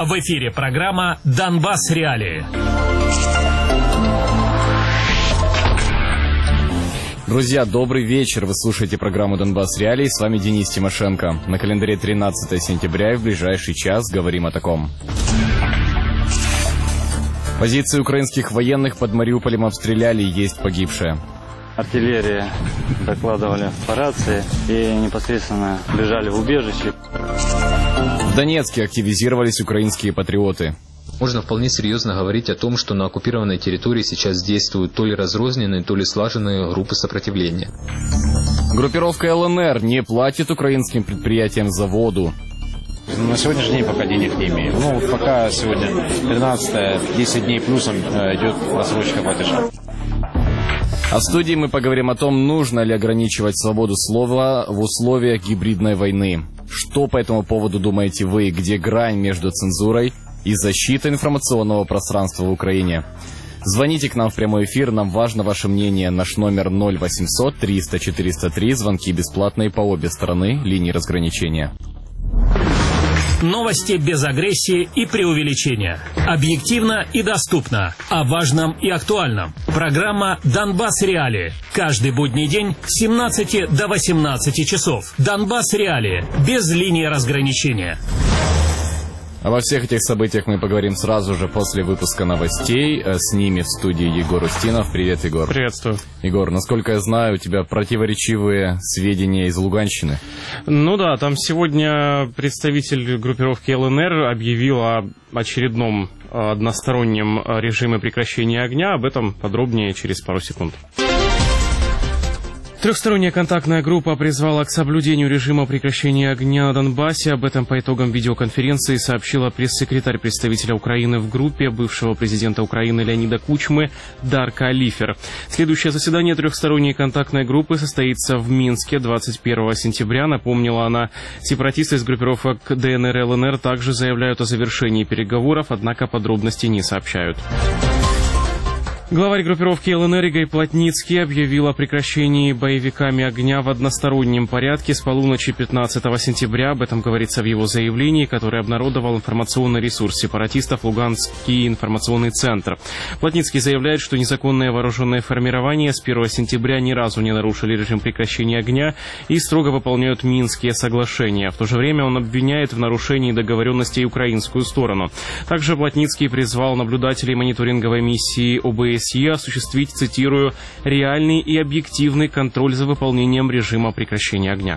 В эфире программа «Донбасс Реалии». Друзья, добрый вечер. Вы слушаете программу «Донбасс Реалии». С вами Денис Тимошенко. На календаре 13 сентября и в ближайший час говорим о таком. Позиции украинских военных под Мариуполем обстреляли, есть погибшие. Артиллерия докладывали по рации и непосредственно бежали в убежище. В Донецке активизировались украинские патриоты. Можно вполне серьезно говорить о том, что на оккупированной территории сейчас действуют то ли разрозненные, то ли слаженные группы сопротивления. Группировка ЛНР не платит украинским предприятиям за воду. На сегодняшний день пока денег не имеем. Пока сегодня 13-е, 10 дней плюсом идет просрочка платежа. А в студии мы поговорим о том, нужно ли ограничивать свободу слова в условиях гибридной войны. Что по этому поводу думаете вы, где грань между цензурой и защитой информационного пространства в Украине? Звоните к нам в прямой эфир, нам важно ваше мнение. Наш номер 0800 300 403, звонки бесплатные по обе стороны линии разграничения. Новости без агрессии и преувеличения. Объективно и доступно. О важном и актуальном. Программа «Донбасс Реалии». Каждый будний день с 17 до 18 часов. «Донбасс Реалии». Без линии разграничения. Обо всех этих событиях мы поговорим сразу же после выпуска новостей. С ними в студии Егор Устинов. Привет, Егор. Приветствую. Егор, насколько я знаю, у тебя противоречивые сведения из Луганщины. Да, там сегодня представитель группировки ЛНР объявил о очередном одностороннем режиме прекращения огня. Об этом подробнее через пару секунд. Трехсторонняя контактная группа призвала к соблюдению режима прекращения огня на Донбассе. Об этом по итогам видеоконференции сообщила пресс-секретарь представителя Украины в группе, бывшего президента Украины Леонида Кучмы, Дарка Алифер. Следующее заседание трехсторонней контактной группы состоится в Минске 21 сентября. Напомнила она, сепаратисты из группировок ДНР и ЛНР также заявляют о завершении переговоров, однако подробностей не сообщают. Главарь группировки ЛНР Игорь Плотницкий объявил о прекращении боевиками огня в одностороннем порядке с полуночи 15 сентября. Об этом говорится в его заявлении, которое обнародовал информационный ресурс сепаратистов Луганский информационный центр. Плотницкий заявляет, что незаконные вооруженные формирования с 1 сентября ни разу не нарушили режим прекращения огня и строго выполняют Минские соглашения. В то же время он обвиняет в нарушении договоренностей украинскую сторону. Также Плотницкий призвал наблюдателей мониторинговой миссии ОБСЕ осуществить, цитирую, «реальный и объективный контроль за выполнением режима прекращения огня».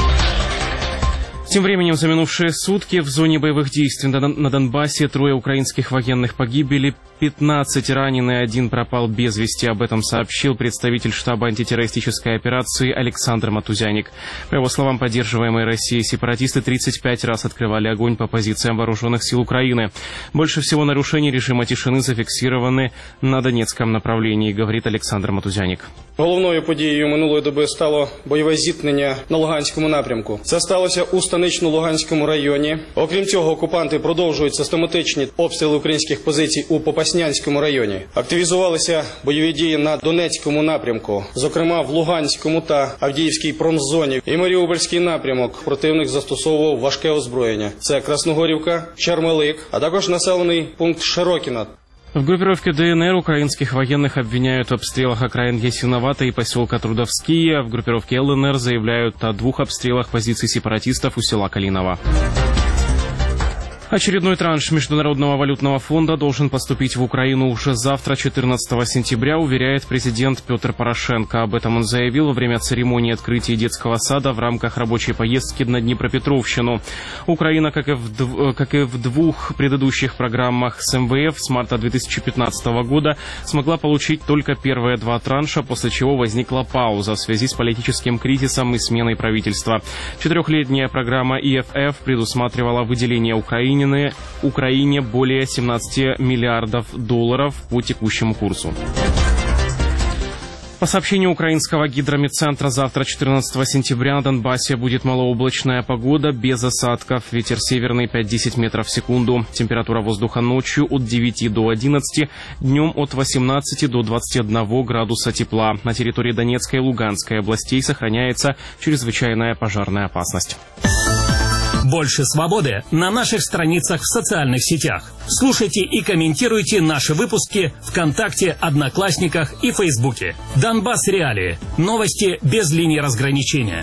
Тем временем, за минувшие сутки в зоне боевых действий на Донбассе 3 украинских военных погибли, 15 ранены, 1 пропал без вести. Об этом сообщил представитель штаба антитеррористической операции Александр Матузяник. По его словам, поддерживаемые Россией сепаратисты 35 раз открывали огонь по позициям вооруженных сил Украины. Больше всего нарушений режима тишины зафиксированы на Донецком направлении, говорит Александр Матузяник. Головною подією минулої доби стало бойове зіткнення на Луганському напрямку. Це сталося у Станично-Луганському районі. Окрім цього, окупанти продовжують систематичні обстріли українських позицій у Попаснянському районі. Активізувалися бойові дії на Донецькому напрямку, зокрема в Луганському та Авдіївській промзоні. І Маріупольський напрямок противник застосовував важке озброєння. Це Красногорівка, Чармелик, а також населений пункт Широкіна. В группировке ДНР украинских военных обвиняют в обстрелах окраин Ясиновата и поселка Трудовские. В группировке ЛНР заявляют о 2 обстрелах позиций сепаратистов у села Калиново. Очередной транш Международного валютного фонда должен поступить в Украину уже завтра, 14 сентября, уверяет президент Петр Порошенко. Об этом он заявил во время церемонии открытия детского сада в рамках рабочей поездки на Днепропетровщину. Украина, как и в 2 предыдущих программах с МВФ с марта 2015 года, смогла получить только первые 2 транша, после чего возникла пауза в связи с политическим кризисом и сменой правительства. 4-летняя программа ИФФ предусматривала выделение Украине более 17 миллиардов долларов по текущему курсу. По сообщению украинского гидрометцентра, завтра, 14 сентября, на Донбассе будет малооблачная погода без осадков. Ветер северный 5-10 метров в секунду. Температура воздуха ночью от 9 до 11, днем от 18 до 21 градуса тепла. На территории Донецкой и Луганской областей сохраняется чрезвычайная пожарная опасность. Больше свободы на наших страницах в социальных сетях. Слушайте и комментируйте наши выпуски ВКонтакте, Одноклассниках и Фейсбуке. Донбасс Реалии. Новости без линии разграничения.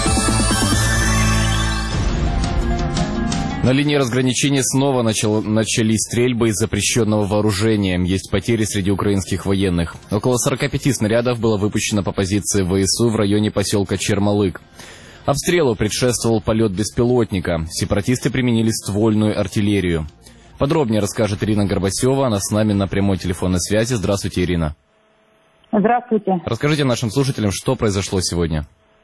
На линии разграничения снова начались стрельбы из запрещенного вооружения. Есть потери среди украинских военных. Около 45 снарядов было выпущено по позиции ВСУ в районе поселка Чермалык. Обстрелу предшествовал полет беспилотника. Сепаратисты применили ствольную артиллерию. Подробнее расскажет Ирина Горбасева. Она с нами на прямой телефонной связи. Здравствуйте, Ирина. Здравствуйте. Расскажите нашим слушателям, что произошло сегодня.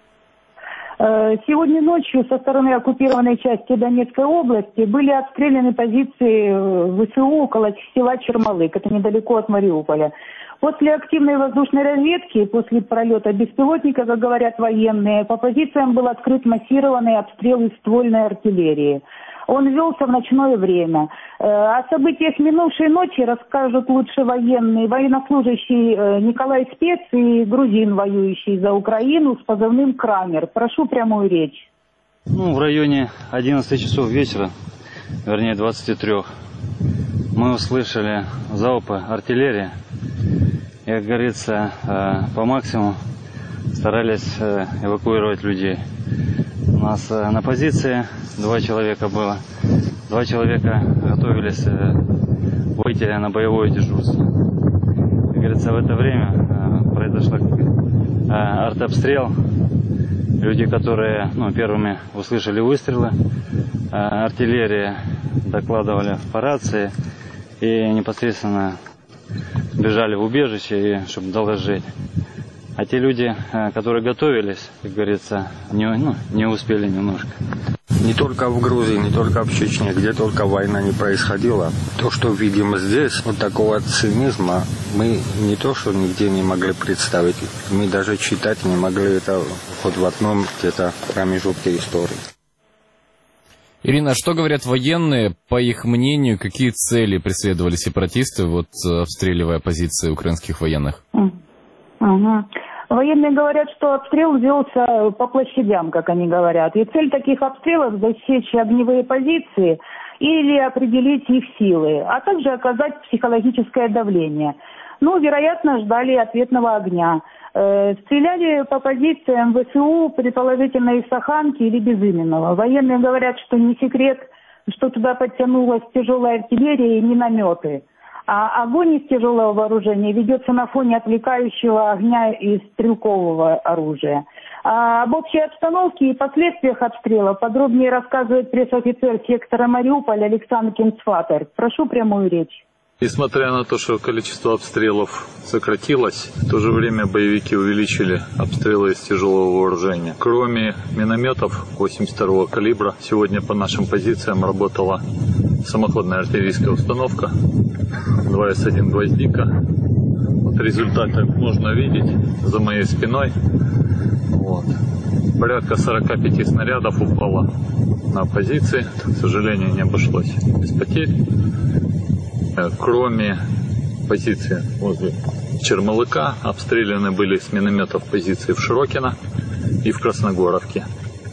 Сегодня ночью со стороны оккупированной части Донецкой области были обстреляны позиции ВСУ около села Чермалык. Это недалеко от Мариуполя. После активной воздушной разведки, после пролета беспилотника, как говорят военные, по позициям был открыт массированный обстрел из ствольной артиллерии. Он велся в ночное время. О событиях минувшей ночи расскажут лучше военные, военнослужащий Николай Спец и грузин, воюющий за Украину с позывным «Крамер». Прошу прямую речь. В районе 11 часов вечера, вернее 23, мы услышали залпы артиллерии. И, как говорится, по максимуму старались эвакуировать людей. У нас на позиции 2 человека было. 2 человека готовились выйти на боевое дежурство. Как говорится, в это время произошел артобстрел. Люди, которые первыми услышали выстрелы, артиллерия докладывали по рации и непосредственно бежали в убежище, чтобы доложить. А те люди, которые готовились, как говорится, не успели немножко. Не только в Грузии, не только в Чечне, где только война не происходила. То, что видим здесь, вот такого цинизма, мы не то, что нигде не могли представить, мы даже читать не могли это хоть в одном где-то промежутке истории. Ирина, что говорят военные? По их мнению, какие цели преследовали сепаратисты, обстреливая позиции украинских военных? Военные говорят, что обстрел велся по площадям, как они говорят. И цель таких обстрелов – засечь огневые позиции или определить их силы, а также оказать психологическое давление. Вероятно, ждали ответного огня. Стреляли по позициям ВСУ, предположительно из Саханки или Безыменного. Военные говорят, что не секрет, что туда подтянулась тяжелая артиллерия и минометы. А огонь из тяжелого вооружения ведется на фоне отвлекающего огня из стрелкового оружия. Об общей обстановке и последствиях обстрела подробнее рассказывает пресс-офицер сектора Мариуполь Александр Кинцфатер. Прошу прямую речь. Несмотря на то, что количество обстрелов сократилось, в то же время боевики увеличили обстрелы из тяжелого вооружения. Кроме минометов 82-го калибра, сегодня по нашим позициям работала самоходная артиллерийская установка 2С1 «Гвоздика». Результаты можно видеть за моей спиной. Порядка 45 снарядов упало на позиции. К сожалению, не обошлось без потерь. Кроме позиции возле Чермалыка, обстреляны были с минометов позиции в Широкино и в Красногоровке.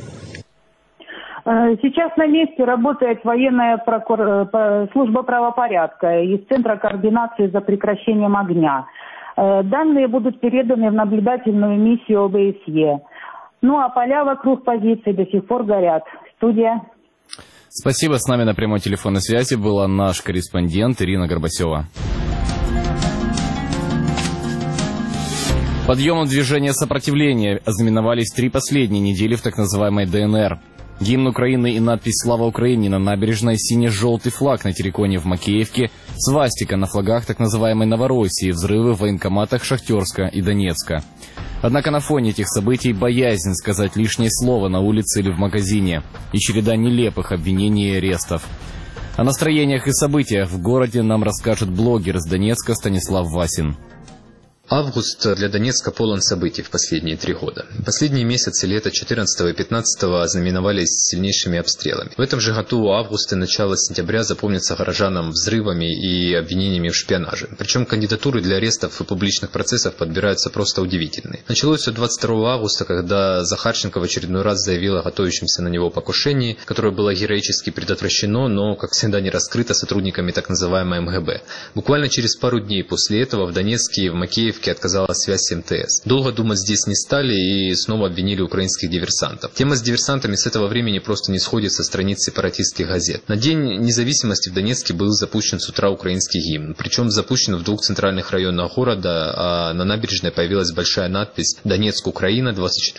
Сейчас на месте работает военная служба правопорядка из Центра координации за прекращением огня. Данные будут переданы в наблюдательную миссию ОБСЕ. А поля вокруг позиций до сих пор горят. Студия. Спасибо. С нами на прямой телефонной связи была наш корреспондент Ирина Горбасева. Подъемом движения сопротивления ознаменовались 3 последние недели в так называемой ДНР. Гимн Украины и надпись «Слава Украине» на набережной, сине-желтый флаг на терриконе в Макеевке, свастика на флагах так называемой Новороссии, взрывы в военкоматах Шахтерска и Донецка. Однако на фоне этих событий боязнь сказать лишнее слово на улице или в магазине и череда нелепых обвинений и арестов. О настроениях и событиях в городе нам расскажет блогер из Донецка Станислав Васин. Август для Донецка полон событий в последние 3 года. Последние месяцы лета 14 и 15 ознаменовались сильнейшими обстрелами. В этом же году август и начало сентября запомнятся горожанам взрывами и обвинениями в шпионаже. Причем кандидатуры для арестов и публичных процессов подбираются просто удивительные. Началось все 22 августа, когда Захарченко в очередной раз заявил о готовящемся на него покушении, которое было героически предотвращено, но, как всегда, не раскрыто сотрудниками так называемой МГБ. Буквально через пару дней после этого в Донецке и в Макеевке отказалась связь с МТС. Долго думать здесь не стали и снова обвинили украинских диверсантов. Тема с диверсантами с этого времени просто не сходит со страниц сепаратистских газет. На День независимости в Донецке был запущен с утра украинский гимн. Причем запущен в 2 центральных районах города, а на набережной появилась большая надпись «Донецк, Украина,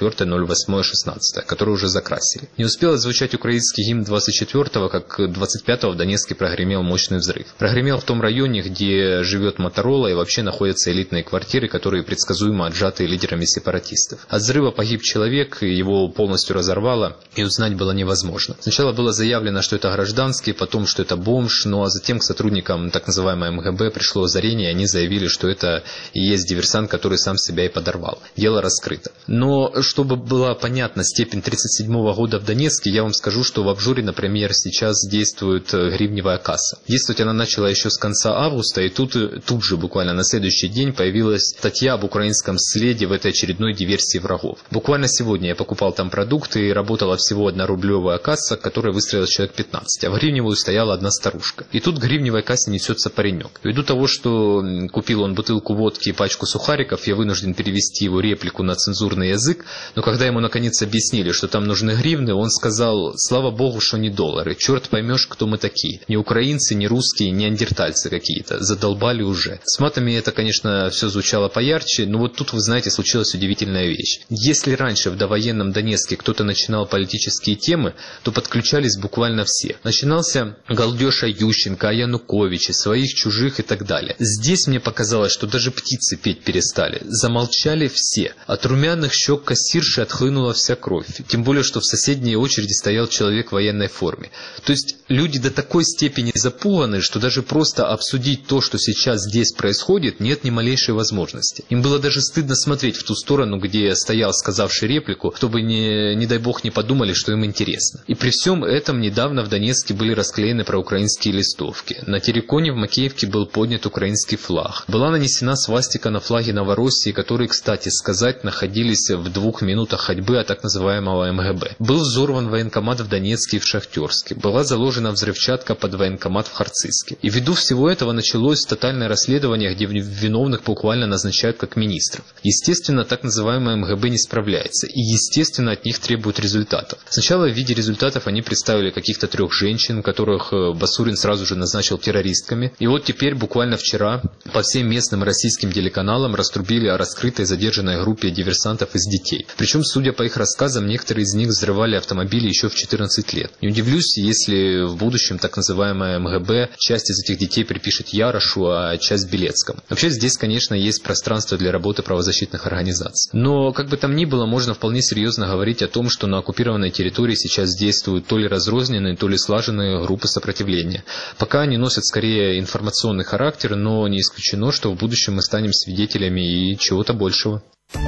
24.08.16», которую уже закрасили. Не успел звучать украинский гимн 24-го, как 25-го в Донецке прогремел мощный взрыв. Прогремел в том районе, где живет Моторола и вообще находятся элитные квартиры, которые предсказуемо отжаты лидерами сепаратистов. От взрыва погиб человек, его полностью разорвало, и узнать было невозможно. Сначала было заявлено, что это гражданский, потом, что это бомж, ну а затем к сотрудникам так называемой МГБ пришло озарение, и они заявили, что это и есть диверсант, который сам себя и подорвал. Дело раскрыто. Но чтобы была понятна степень 1937 года в Донецке, я вам скажу, что в Обжоре, например, сейчас действует гривневая касса. Действовать она начала еще с конца августа, и тут же буквально на следующий день появилась статья об украинском следе в этой очередной диверсии врагов. Буквально сегодня я покупал там продукты, и работала всего 1-рублевая касса, к которой выстроилось человек 15, а в гривневую стояла одна старушка. И тут к гривневой кассе несется паренек. Ввиду того, что купил он бутылку водки и пачку сухариков, я вынужден перевести его реплику на цензурный язык, но когда ему наконец объяснили, что там нужны гривны, он сказал: «Слава богу, что не доллары, черт поймешь, кто мы такие. Не украинцы, не русские, не неандертальцы какие-то, задолбали уже». С матами это, конечно, все звучало поярче, но вот тут, вы знаете, случилась удивительная вещь. Если раньше в довоенном Донецке кто-то начинал политические темы, то подключались буквально все. Начинался галдеж о Ющенко, о Януковиче, своих, чужих и так далее. Здесь мне показалось, что даже птицы петь перестали. Замолчали все. От румяных щек кассирши отхлынула вся кровь. Тем более, что в соседней очереди стоял человек в военной форме. То есть люди до такой степени запуганы, что даже просто обсудить то, что сейчас здесь происходит, нет ни малейшей возможности. Им было даже стыдно смотреть в ту сторону, где стоял сказавший реплику, чтобы, не дай бог, не подумали, что им интересно. И при всем этом недавно в Донецке были расклеены проукраинские листовки. На Тереконе в Макеевке был поднят украинский флаг. Была нанесена свастика на флаге Новороссии, которые, кстати сказать, находились в 2 минутах ходьбы от так называемого МГБ. Был взорван военкомат в Донецке и в Шахтерске. Была заложена взрывчатка под военкомат в Харциске. И ввиду всего этого началось тотальное расследование, где виновных буквально назначают как министров. Естественно, так называемая МГБ не справляется. И, естественно, от них требуют результатов. Сначала в виде результатов они представили каких-то 3 женщин, которых Басурин сразу же назначил террористками. И вот теперь, буквально вчера, по всем местным российским телеканалам раструбили о раскрытой задержанной группе диверсантов из детей. Причем, судя по их рассказам, некоторые из них взрывали автомобили еще в 14 лет. Не удивлюсь, если в будущем так называемая МГБ часть из этих детей припишет Ярошу, а часть Белецкому. Вообще здесь, конечно, есть пространство для работы правозащитных организаций. Но, как бы там ни было, можно вполне серьезно говорить о том, что на оккупированной территории сейчас действуют то ли разрозненные, то ли слаженные группы сопротивления. Пока они носят скорее информационный характер, но не исключено, что в будущем мы станем свидетелями и чего-то большего.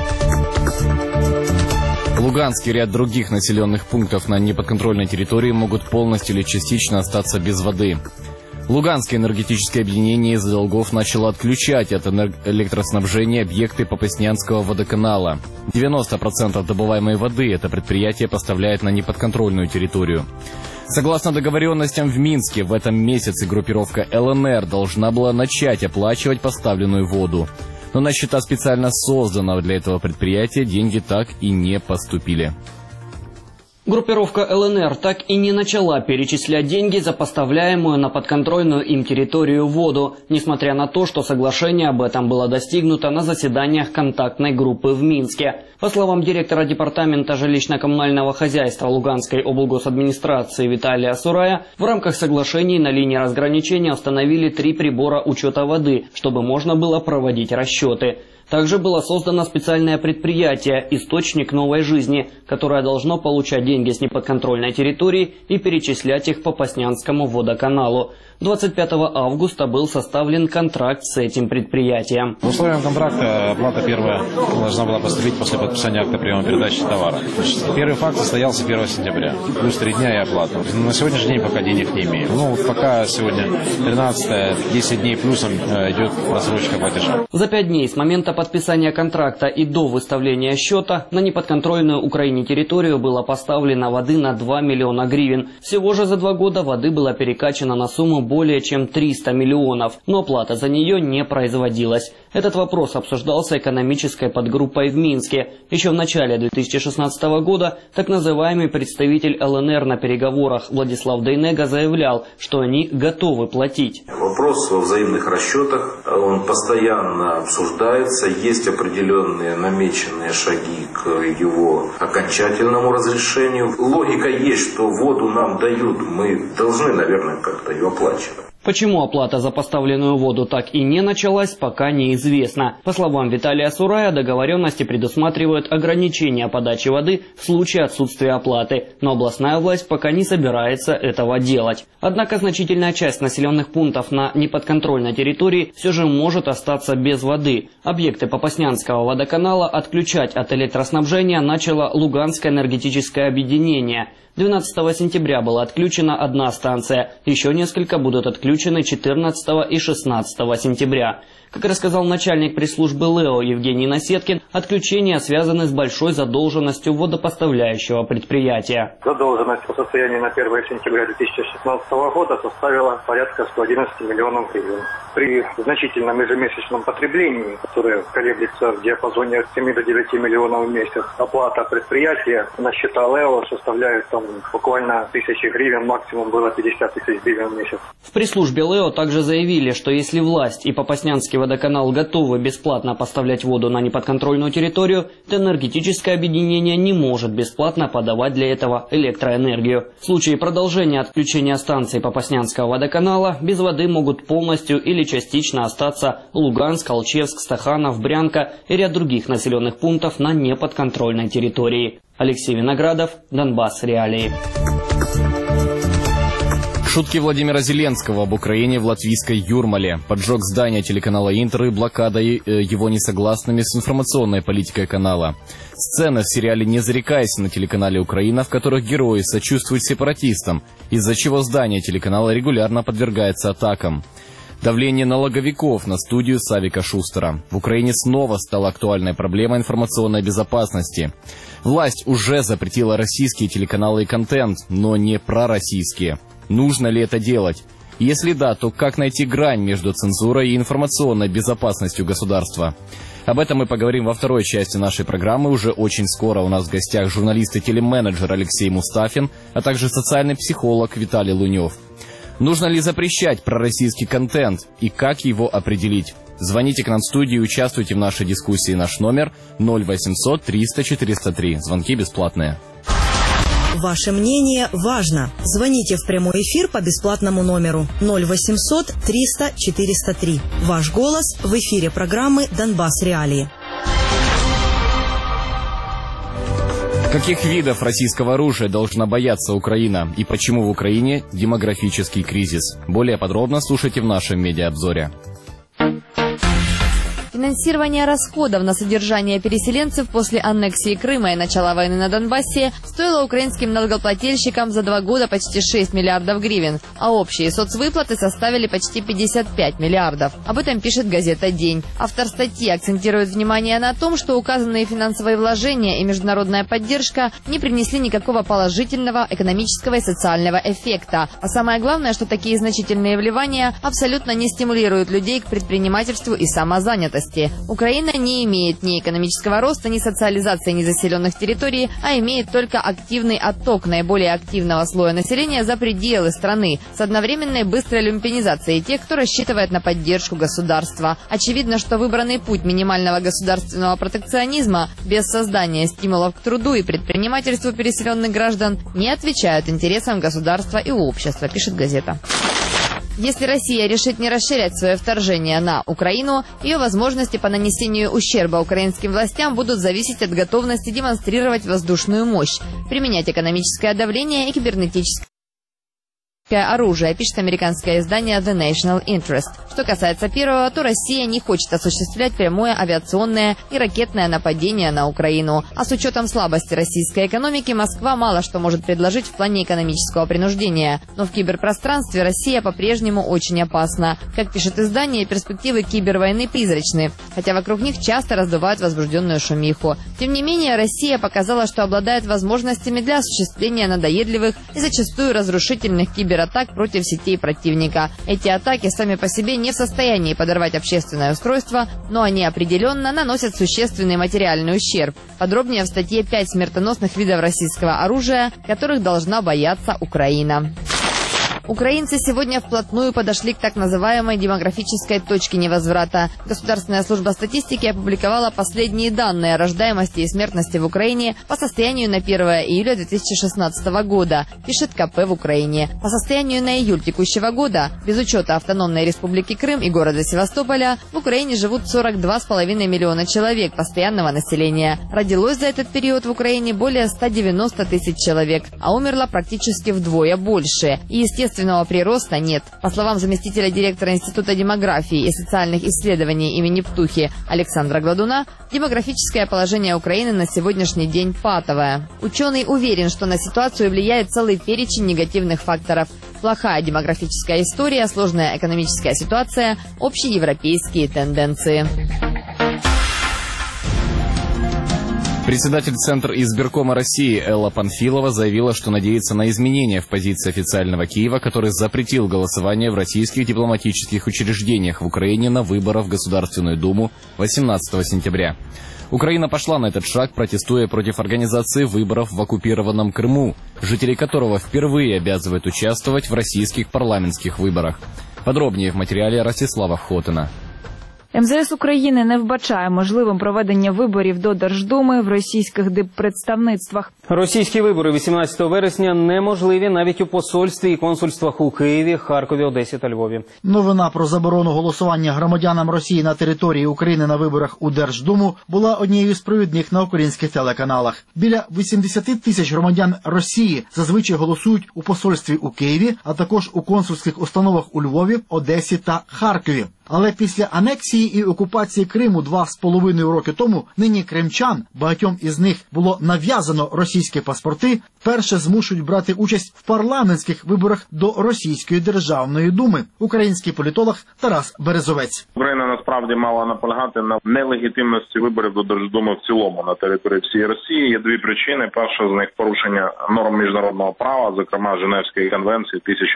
Луганск и ряд других населенных пунктов на неподконтрольной территории могут полностью или частично остаться без воды. Луганское энергетическое объединение из-за долгов начало отключать от электроснабжения объекты Попаснянского водоканала. 90% добываемой воды это предприятие поставляет на неподконтрольную территорию. Согласно договоренностям в Минске, в этом месяце группировка ЛНР должна была начать оплачивать поставленную воду. Но на счета специально созданного для этого предприятия деньги так и не поступили. Группировка ЛНР так и не начала перечислять деньги за поставляемую на подконтрольную им территорию воду, несмотря на то, что соглашение об этом было достигнуто на заседаниях контактной группы в Минске. По словам директора департамента жилищно-коммунального хозяйства Луганской облгосадминистрации Виталия Сурая, в рамках соглашений на линии разграничения установили 3 прибора учета воды, чтобы можно было проводить расчеты. Также было создано специальное предприятие «Источник новой жизни», которое должно получать деньги с неподконтрольной территории и перечислять их по Попаснянскому водоканалу. 25 августа был составлен контракт с этим предприятием. В условиях контракта оплата первая должна была поступить после подписания акта приема передачи товара. Первый факт состоялся 1 сентября. Плюс 3 дня и оплата. На сегодняшний день пока денег не имею. Пока сегодня 13-е, 10 дней плюсом идет просрочка платежа. За 5 дней с момента подписания контракта и до выставления счета на неподконтрольную Украине территорию было поставлено воды на 2 миллиона гривен. Всего же за 2 года воды было перекачано на сумму более чем 300 миллионов, но оплата за нее не производилась. Этот вопрос обсуждался экономической подгруппой в Минске. Еще в начале 2016 года так называемый представитель ЛНР на переговорах Владислав Дейнега заявлял, что они готовы платить. Вопрос во взаимных расчетах, он постоянно обсуждается, есть определенные намеченные шаги к его окончательному разрешению. Логика есть, что воду нам дают, мы должны, наверное, как-то ее оплачивать. Почему оплата за поставленную воду так и не началась, пока неизвестно. По словам Виталия Сурая, договоренности предусматривают ограничение подачи воды в случае отсутствия оплаты, но областная власть пока не собирается этого делать. Однако значительная часть населенных пунктов на неподконтрольной территории все же может остаться без воды. Объекты Попаснянского водоканала отключать от электроснабжения начало Луганское энергетическое объединение. 12 сентября была отключена одна станция, еще несколько будут отключены 14 и 16 сентября. Как рассказал начальник пресс-службы ЛЭО Евгений Насеткин, отключения связаны с большой задолженностью водопоставляющего предприятия. Задолженность по состоянию на 1 сентября 2016 года составила порядка 111 миллионов гривен. При значительном ежемесячном потреблении, которое колеблется в диапазоне от 7 до 9 миллионов в месяц, оплата предприятия на счета ЛЭО составляет буквально 1000 гривен, максимум было 50 тысяч гривен в месяц. В пресс-службе ЛЭО также заявили, что если власть и Попаснянский водоканал готовы бесплатно поставлять воду на неподконтрольную территорию, то энергетическое объединение не может бесплатно подавать для этого электроэнергию. В случае продолжения отключения станций Попаснянского водоканала без воды могут полностью или частично остаться Луганск, Алчевск, Стаханов, Брянка и ряд других населенных пунктов на неподконтрольной территории. Алексей Виноградов, Донбасс Реалии. Шутки Владимира Зеленского об Украине в латвийской Юрмале, поджог здания телеканала Интер и блокада его несогласными с информационной политикой канала. Сцены в сериале «Не зарекайся» на телеканале «Украина», в которых герои сочувствуют сепаратистам, из-за чего здание телеканала регулярно подвергается атакам. Давление налоговиков на студию Савика Шустера. В Украине снова стала актуальной проблема информационной безопасности. Власть уже запретила российские телеканалы и контент, но не пророссийские. Нужно ли это делать? Если да, то как найти грань между цензурой и информационной безопасностью государства? Об этом мы поговорим во второй части нашей программы. Уже очень скоро у нас в гостях журналист и телеменеджер Алексей Мустафин, а также социальный психолог Виталий Лунев. Нужно ли запрещать пророссийский контент и как его определить? Звоните к нам в студию и участвуйте в нашей дискуссии. Наш номер 0800 300 403. Звонки бесплатные. Ваше мнение важно. Звоните в прямой эфир по бесплатному номеру 0800 300 403. Ваш голос в эфире программы «Донбасс Реалии». Каких видов российского оружия должна бояться Украина и почему в Украине демографический кризис? Более подробно слушайте в нашем медиаобзоре. Финансирование расходов на содержание переселенцев после аннексии Крыма и начала войны на Донбассе стоило украинским налогоплательщикам за 2 года почти 6 миллиардов гривен, а общие соцвыплаты составили почти 55 миллиардов. Об этом пишет газета «День». Автор статьи акцентирует внимание на том, что указанные финансовые вложения и международная поддержка не принесли никакого положительного экономического и социального эффекта. А самое главное, что такие значительные вливания абсолютно не стимулируют людей к предпринимательству и самозанятости. Украина не имеет ни экономического роста, ни социализации незаселенных территорий, а имеет только активный отток наиболее активного слоя населения за пределы страны с одновременной быстрой люмпинизацией тех, кто рассчитывает на поддержку государства. Очевидно, что выбранный путь минимального государственного протекционизма без создания стимулов к труду и предпринимательству переселенных граждан не отвечают интересам государства и общества, пишет газета. Если Россия решит не расширять свое вторжение на Украину, ее возможности по нанесению ущерба украинским властям будут зависеть от готовности демонстрировать воздушную мощь, применять экономическое давление и кибернетическое оружие, пишет американское издание The National Interest. Что касается первого, то Россия не хочет осуществлять прямое авиационное и ракетное нападение на Украину. А с учетом слабости российской экономики, Москва мало что может предложить в плане экономического принуждения. Но в киберпространстве Россия по-прежнему очень опасна. Как пишет издание, перспективы кибервойны призрачны, хотя вокруг них часто раздувают возбужденную шумиху. Тем не менее, Россия показала, что обладает возможностями для осуществления надоедливых и зачастую разрушительных кибератак против сетей противника. Эти атаки сами по себе не в состоянии подорвать общественное устройство, но они определенно наносят существенный материальный ущерб. Подробнее в статье 5 смертоносных видов российского оружия, которых должна бояться Украина. Украинцы сегодня вплотную подошли к так называемой демографической точке невозврата. Государственная служба статистики опубликовала последние данные о рождаемости и смертности в Украине по состоянию на 1 июля 2016 года, пишет КП в Украине. По состоянию на июль текущего года, без учета Автономной Республики Крым и города Севастополя, в Украине живут 42,5 миллиона человек постоянного населения. Родилось за этот период в Украине более 190 тысяч человек, а умерло практически вдвое больше. И, естественно, прироста нет. По словам заместителя директора Института демографии и социальных исследований имени Птухи Александра Гладуна, демографическое положение Украины на сегодняшний день патовое. Ученый уверен, что на ситуацию влияет целый перечень негативных факторов. Плохая демографическая история, сложная экономическая ситуация, общеевропейские тенденции. Председатель Центра избиркома России Элла Панфилова заявила, что надеется на изменения в позиции официального Киева, который запретил голосование в российских дипломатических учреждениях в Украине на выборах в Государственную Думу 18 сентября. Украина пошла на этот шаг, протестуя против организации выборов в оккупированном Крыму, жители которого впервые обязывают участвовать в российских парламентских выборах. Подробнее в материале Ростислава Хотина. МЗС України не вбачає можливим проведення виборів до Держдуми в російських диппредставництвах. Російські вибори 18 вересня неможливі навіть у посольстві і консульствах у Києві, Харкові, Одесі та Львові. Новина про заборону голосування громадянам Росії на території України на виборах у Держдуму була однією з провідних на українських телеканалах. Біля 80 тисяч громадян Росії зазвичай голосують у посольстві у Києві, а також у консульських установах у Львові, Одесі та Харкові. Але після анексії і окупації Криму 2,5 роки тому нині кримчан, багатьом із них було нав'язано російські паспорти, вперше змушують брати участь в парламентських виборах до Російської Державної Думи. Український політолог Тарас Березовець. Україна насправді мала наполягати на нелегітимності виборів до Держдуми в цілому на території всієї Росії. Є дві причини. Перша з них порушення норм міжнародного права, зокрема Женевської конвенції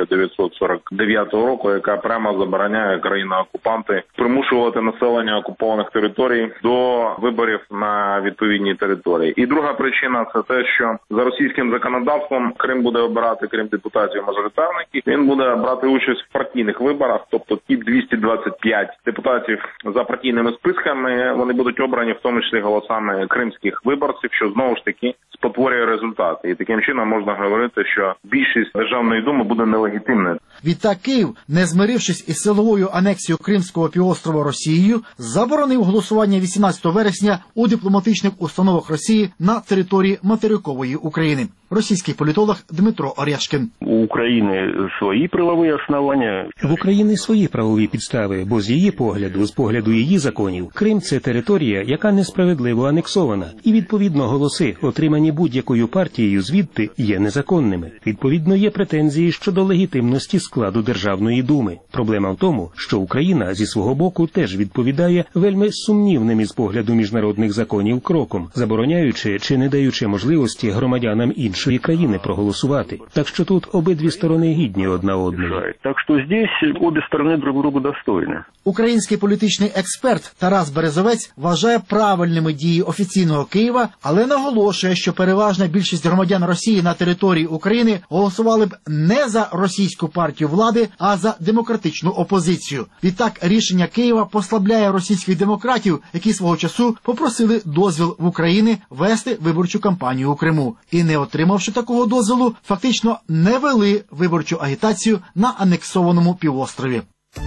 1949 року, яка прямо забороняє країни-окупанти примушувати населення окупованих територій до виборів на відповідній території. І друга причина – це те, що за російським законодавством Крим буде обирати, крім депутатів-мажоритарників, він буде брати участь в партійних виборах, тобто ті 225 депутатів за партійними списками, вони будуть обрані в тому числі голосами кримських виборців, що знову ж таки спотворює результати. І таким чином можна говорити, що більшість Державної Думи буде нелегітимною. Відтак Київ, не змирившись із силовою анексією Кримського півострова Росією, заборонив голосування 18 вересня у дипломатичних установах Росії на території материкової України. Російський політолог Дмитро Орешкін. У України свої правові основання. В України свої правові підстави, бо з її погляду, з погляду її законів, Крим – це територія, яка несправедливо анексована. І, відповідно, голоси, отримані будь-якою партією звідти, є незаконними. Відповідно, є претензії щодо легітимності складу Державної Думи. Проблема в тому, що Україна зі свого боку теж відповідає вельми сумнівним із погляду міжнародних законів кроком, забороняючи чи не даючи можливості громадянам іншої країни проголосувати. Так що тут обидві сторони гідні одна одної. Так що здесь обі сторони друг другу достойні. Український політичний експерт Тарас Березовець вважає правильними дії офіційного Києва, але наголошує, що переважна більшість громадян Росії на території України голосували б не за російську партію влади, а за демократичну опозицію. Відтак рішення Києва послабляє російських демократів, які свого часу попросили дозвіл в Україні вести виборчу кампанію у Криму і не отримали отримавши такого дозволу, фактично не вели виборчу агітацію на анексованому півострові.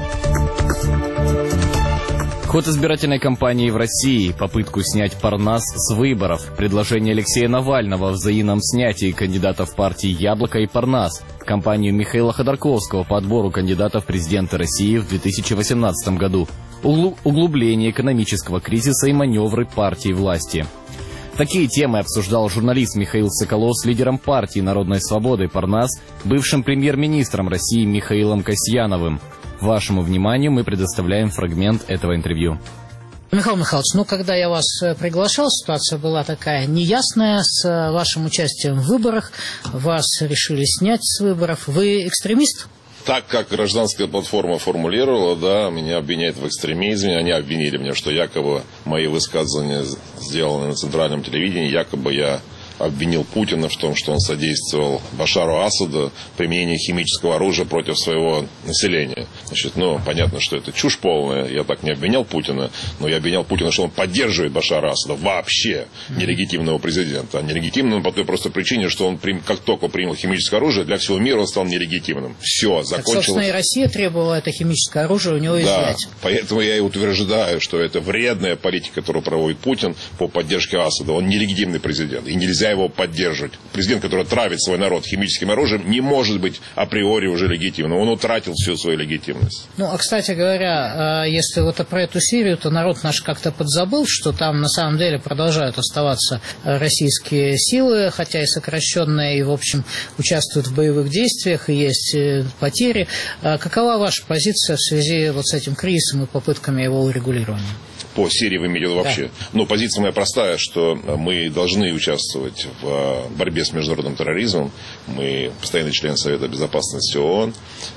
Ход избирательной кампании в России, попытку снять Парнас с выборов, предложение Алексея Навального о взаимном снятии кандидатов партий «Яблоко» и «Парнас», кампанию Михаила Ходорковского по отбору кандидатов в президенты России в 2018 году, углубление экономического кризиса и маневры партии власти. Такие темы обсуждал журналист Михаил Соколов с лидером партии «Народной свободы» «Парнас», бывшим премьер-министром России Михаилом Касьяновым. Вашему вниманию мы предоставляем фрагмент этого интервью. Михаил Михайлович, когда я вас приглашал, ситуация была такая неясная с вашим участием в выборах. Вас решили снять с выборов. Вы экстремист? Так как гражданская платформа формулировала, да, меня обвиняют в экстремизме. Они обвинили меня, что якобы мои высказывания сделаны на центральном телевидении, якобы я обвинил Путина в том, что он содействовал Башару Асаду в применении химического оружия против своего населения. Значит, понятно, что это чушь полная. Я так не обвинял Путина, но я обвинял Путина, что он поддерживает Башара Асада, вообще нелегитимного президента. А нелегитимным по той простой причине, что он, как только принял химическое оружие, для всего мира он стал нелегитимным. Все, закончилось. Так, собственно, и Россия требовала это химическое оружие у него изъять. Да, поэтому я и утверждаю, что это вредная политика, которую проводит Путин по поддержке Асада. Он нелегитимный президент, и нельзя его поддерживать. Президент, который травит свой народ химическим оружием, не может быть априори уже легитимным. Он утратил всю свою легитимность. А, кстати говоря, если про эту Сирию, то народ наш как-то подзабыл, что там на самом деле продолжают оставаться российские силы, хотя и сокращенные, и, в общем, участвуют в боевых действиях, и есть потери. Какова ваша позиция в связи с этим кризисом и попытками его урегулирования? По Сирии вы имеете в виду вообще? Да. Позиция моя простая, что мы должны участвовать в борьбе с международным терроризмом. Мы постоянный член Совета Безопасности ООН.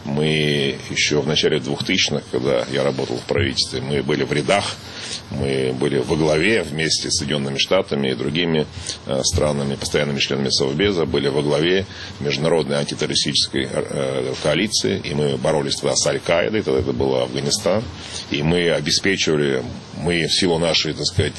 Мы еще в начале 2000-х, когда я работал в правительстве, мы были в рядах, мы были во главе вместе с Соединенными Штатами и другими странами, постоянными членами Совбеза, были во главе международной антитеррористической коалиции, и мы боролись тогда с Аль-Каидой, тогда это был Афганистан, и мы обеспечивали, мы в силу нашей,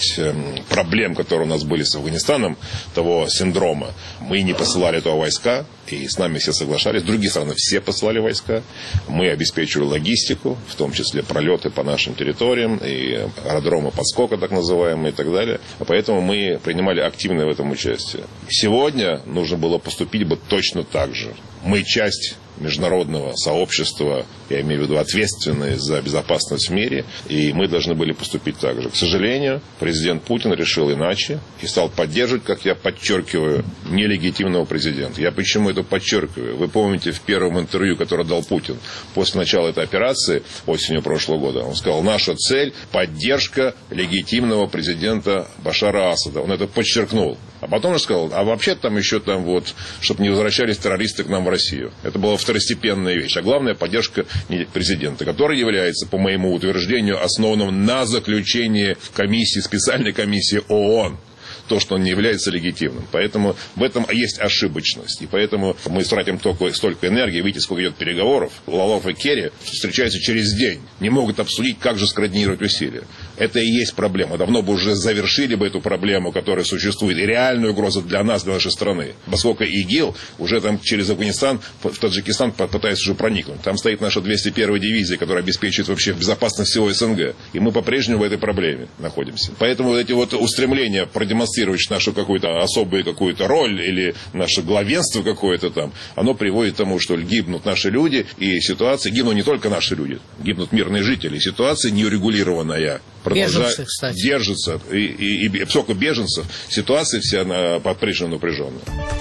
проблем, которые у нас были с Афганистаном, того синдрома, мы не посылали туда войска, и с нами все соглашались, другие страны все посылали войска, мы обеспечивали логистику, в том числе пролеты по нашим территориям, и аэродромы подскока, так называемые, и так далее. Поэтому мы принимали активное в этом участие. Сегодня нужно было поступить бы точно так же. Мы часть международного сообщества, я имею в виду ответственные за безопасность в мире, и мы должны были поступить так же. К сожалению, президент Путин решил иначе и стал поддерживать, как я подчеркиваю, нелегитимного президента. Я почему это подчеркиваю? Вы помните в первом интервью, которое дал Путин после начала этой операции осенью прошлого года, он сказал, наша цель – поддержка легитимного президента Башара Асада. Он это подчеркнул. А потом он сказал, а вообще там еще чтобы не возвращались террористы к нам в Россию. Это была второстепенная вещь. А главное, поддержка президента, который является, по моему утверждению, основанным на заключении комиссии, специальной комиссии ООН. То, что он не является легитимным. Поэтому в этом есть ошибочность. И поэтому мы тратим столько энергии. Видите, сколько идет переговоров. Лавров и Керри встречаются через день. Не могут обсудить, как же скоординировать усилия. Это и есть проблема. Давно бы уже завершили бы эту проблему, которая существует. И реальную угрозу для нас, для нашей страны. Поскольку ИГИЛ уже там через Афганистан, в Таджикистан пытается уже проникнуть. Там стоит наша 201-я дивизия, которая обеспечивает вообще безопасность всего СНГ. И мы по-прежнему в этой проблеме находимся. Поэтому эти устремления продемонстрировать нашу какую-то особую какую-то роль или наше главенство какое-то там, оно приводит к тому, что гибнут наши люди, и ситуация, гибнут не только наши люди, гибнут мирные жители, ситуация неурегулированная продолжает держится, и поскольку беженцев, ситуация вся по-прежнему напряженная.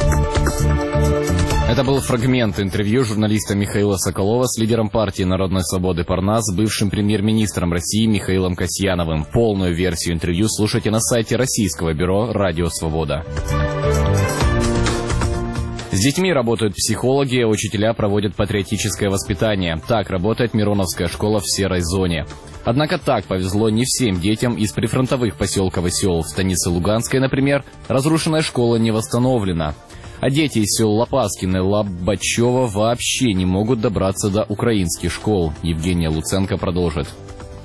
Это был фрагмент интервью журналиста Михаила Соколова с лидером партии «Народной свободы» Парнас, бывшим премьер-министром России Михаилом Касьяновым. Полную версию интервью слушайте на сайте российского бюро «Радио Свобода». С детьми работают психологи, а учителя проводят патриотическое воспитание. Так работает Мироновская школа в серой зоне. Однако так повезло не всем детям из прифронтовых поселков и сел. В станице Луганской, например, разрушенная школа не восстановлена. А дети из сел Лопаскино и Лобачево вообще не могут добраться до украинских школ. Евгения Луценко продолжит.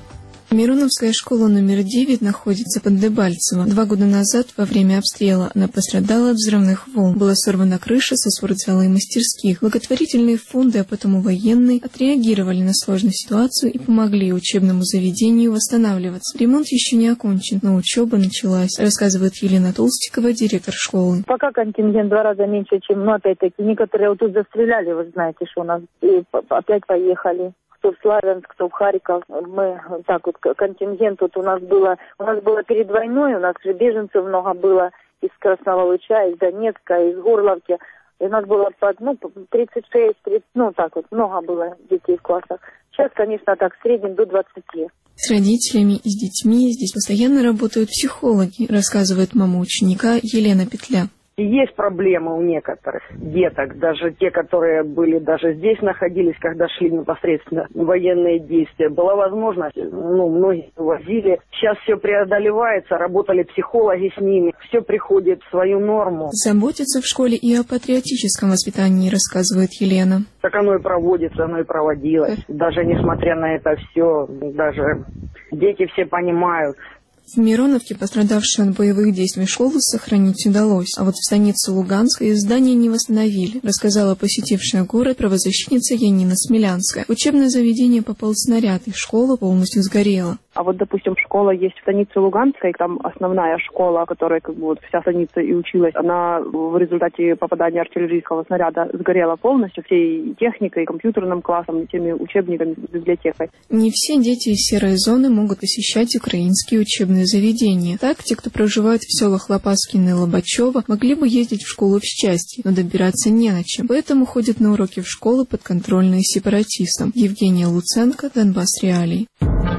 Мироновская школа номер 9 находится под Дебальцево. 2 года назад, во время обстрела, она пострадала от взрывных волн. Была сорвана крыша со спортзала и мастерских. Благотворительные фонды, а потом и военные, отреагировали на сложную ситуацию и помогли учебному заведению восстанавливаться. Ремонт еще не окончен, но учеба началась, рассказывает Елена Толстикова, директор школы. Пока контингент в 2 раза меньше, чем, опять-таки, некоторые вот тут застреляли, вы знаете, что у нас и опять поехали. Кто в Славянск, кто в Харьков. Мы так вот, контингент вот у нас было перед войной, у нас же беженцев много было из Красного Луча, из Донецка, из Горловки. И у нас было 36, 30, так вот, много было детей в классах. Сейчас, конечно, так, в среднем до 20. С родителями и с детьми здесь постоянно работают психологи, рассказывает мама ученика Елена Петля. Есть проблемы у некоторых деток, даже те, которые были даже здесь находились, когда шли непосредственно военные действия. Была возможность, многие увозили. Сейчас все преодолевается, работали психологи с ними, все приходит в свою норму. Заботятся в школе и о патриотическом воспитании, рассказывает Елена. Так оно и проводится, оно и проводилось. Даже несмотря на это все, даже дети все понимают. В Мироновке пострадавшую от боевых действий школу сохранить удалось, а вот в станице Луганской здание не восстановили, рассказала посетившая город правозащитница Янина Смелянская. В учебное заведение попал снаряд, и школа полностью сгорела. А вот, допустим, школа есть в станице Луганской, там основная школа, которая вся станица и училась, она в результате попадания артиллерийского снаряда сгорела полностью, всей техникой, компьютерным классом, всеми учебниками, библиотекой. Не все дети из серой зоны могут посещать украинские учебные заведения. Так, те, кто проживает в селах Лопаскино и Лобачево, могли бы ездить в школу в Счастье, но добираться не на чем. Поэтому ходят на уроки в школы подконтрольные сепаратистам. Евгения Луценко, Донбасс Реалии.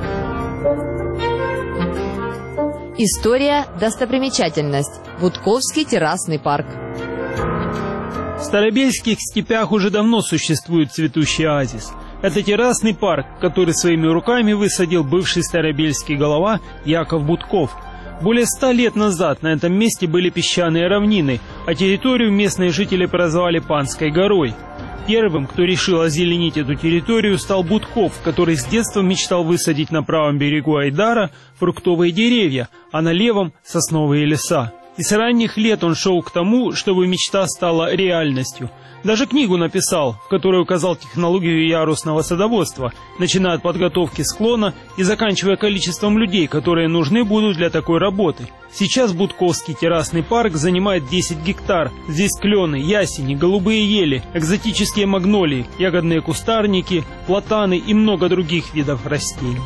История, достопримечательность. Вудковский террасный парк. В Старобельских степях уже давно существует цветущий оазис. Это террасный парк, который своими руками высадил бывший старобельский голова Яков Будков. Более 100 лет назад на этом месте были песчаные равнины, а территорию местные жители прозвали Панской горой. Первым, кто решил озеленить эту территорию, стал Будков, который с детства мечтал высадить на правом берегу Айдара фруктовые деревья, а на левом – сосновые леса. И с ранних лет он шел к тому, чтобы мечта стала реальностью. Даже книгу написал, в которой указал технологию ярусного садоводства, начиная от подготовки склона и заканчивая количеством людей, которые нужны будут для такой работы. Сейчас Будковский террасный парк занимает 10 гектар. Здесь клены, ясени, голубые ели, экзотические магнолии, ягодные кустарники, платаны и много других видов растений.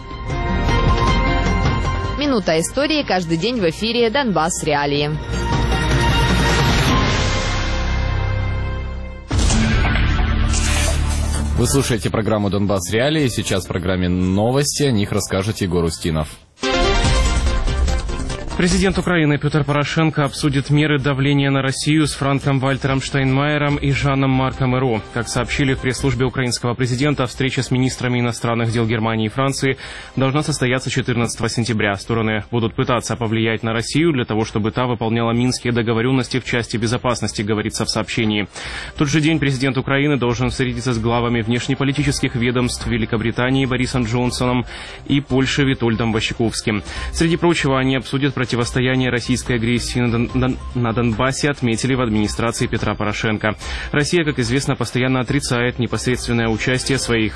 Минута истории каждый день в эфире «Донбасс Реалии». Вы слушаете программу «Донбасс Реалии». Сейчас в программе новости. О них расскажет Егор Устинов. Президент Украины Петр Порошенко обсудит меры давления на Россию с Франком Вальтером Штайнмайером и Жаном Марком Эро. Как сообщили в пресс-службе украинского президента, встреча с министрами иностранных дел Германии и Франции должна состояться 14 сентября. Стороны будут пытаться повлиять на Россию для того, чтобы та выполняла минские договоренности в части безопасности, говорится в сообщении. В тот же день президент Украины должен встретиться с главами внешнеполитических ведомств Великобритании Борисом Джонсоном и Польши Витольдом Ващиковским. Среди прочего, они обсудят противостояние российской агрессии на Донбассе, отметили в администрации Петра Порошенко. Россия, как известно, постоянно отрицает непосредственное участие своих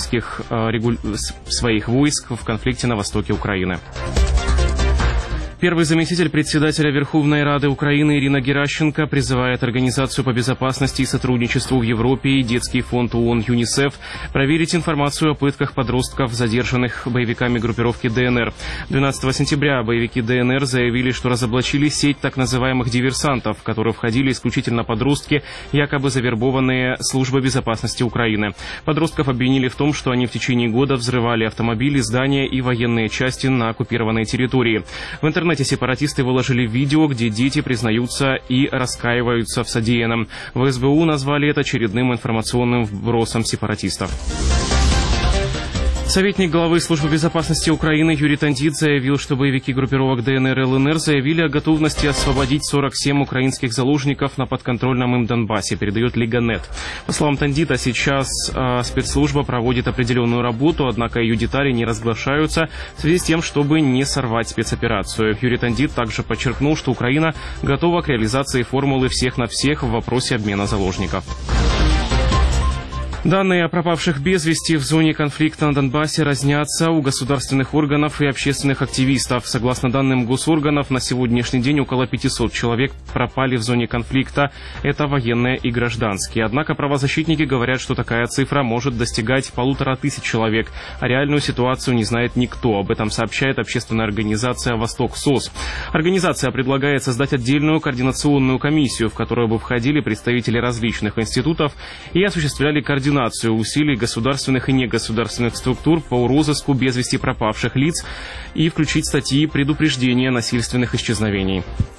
войск в конфликте на востоке Украины. Первый заместитель председателя Верховной Рады Украины Ирина Геращенко призывает Организацию по безопасности и сотрудничеству в Европе и Детский фонд ООН ЮНИСЕФ проверить информацию о пытках подростков, задержанных боевиками группировки ДНР. 12 сентября боевики ДНР заявили, что разоблачили сеть так называемых диверсантов, в которую входили исключительно подростки, якобы завербованные Службой безопасности Украины. Подростков обвинили в том, что они в течение года взрывали автомобили, здания и военные части на оккупированной территории. В интернете сепаратисты выложили видео, где дети признаются и раскаиваются в содеянном. В СБУ назвали это очередным информационным вбросом сепаратистов. Советник главы Службы безопасности Украины Юрий Тандит заявил, что боевики группировок ДНР и ЛНР заявили о готовности освободить 47 украинских заложников на подконтрольном им Донбассе, передает Лига.нет. По словам Тандита, сейчас спецслужба проводит определенную работу, однако ее детали не разглашаются в связи с тем, чтобы не сорвать спецоперацию. Юрий Тандит также подчеркнул, что Украина готова к реализации формулы «всех на всех» в вопросе обмена заложников. Данные о пропавших без вести в зоне конфликта на Донбассе разнятся у государственных органов и общественных активистов. Согласно данным госорганов, на сегодняшний день около 500 человек пропали в зоне конфликта. Это военные и гражданские. Однако правозащитники говорят, что такая цифра может достигать 1500 человек, а реальную ситуацию не знает никто. Об этом сообщает общественная организация «Восток СОС». Организация предлагает создать отдельную координационную комиссию, в которую бы входили представители различных институтов и осуществляли координацию усилий государственных и негосударственных структур по розыску без вести пропавших лиц и включить статьи предупреждения насильственных исчезновений.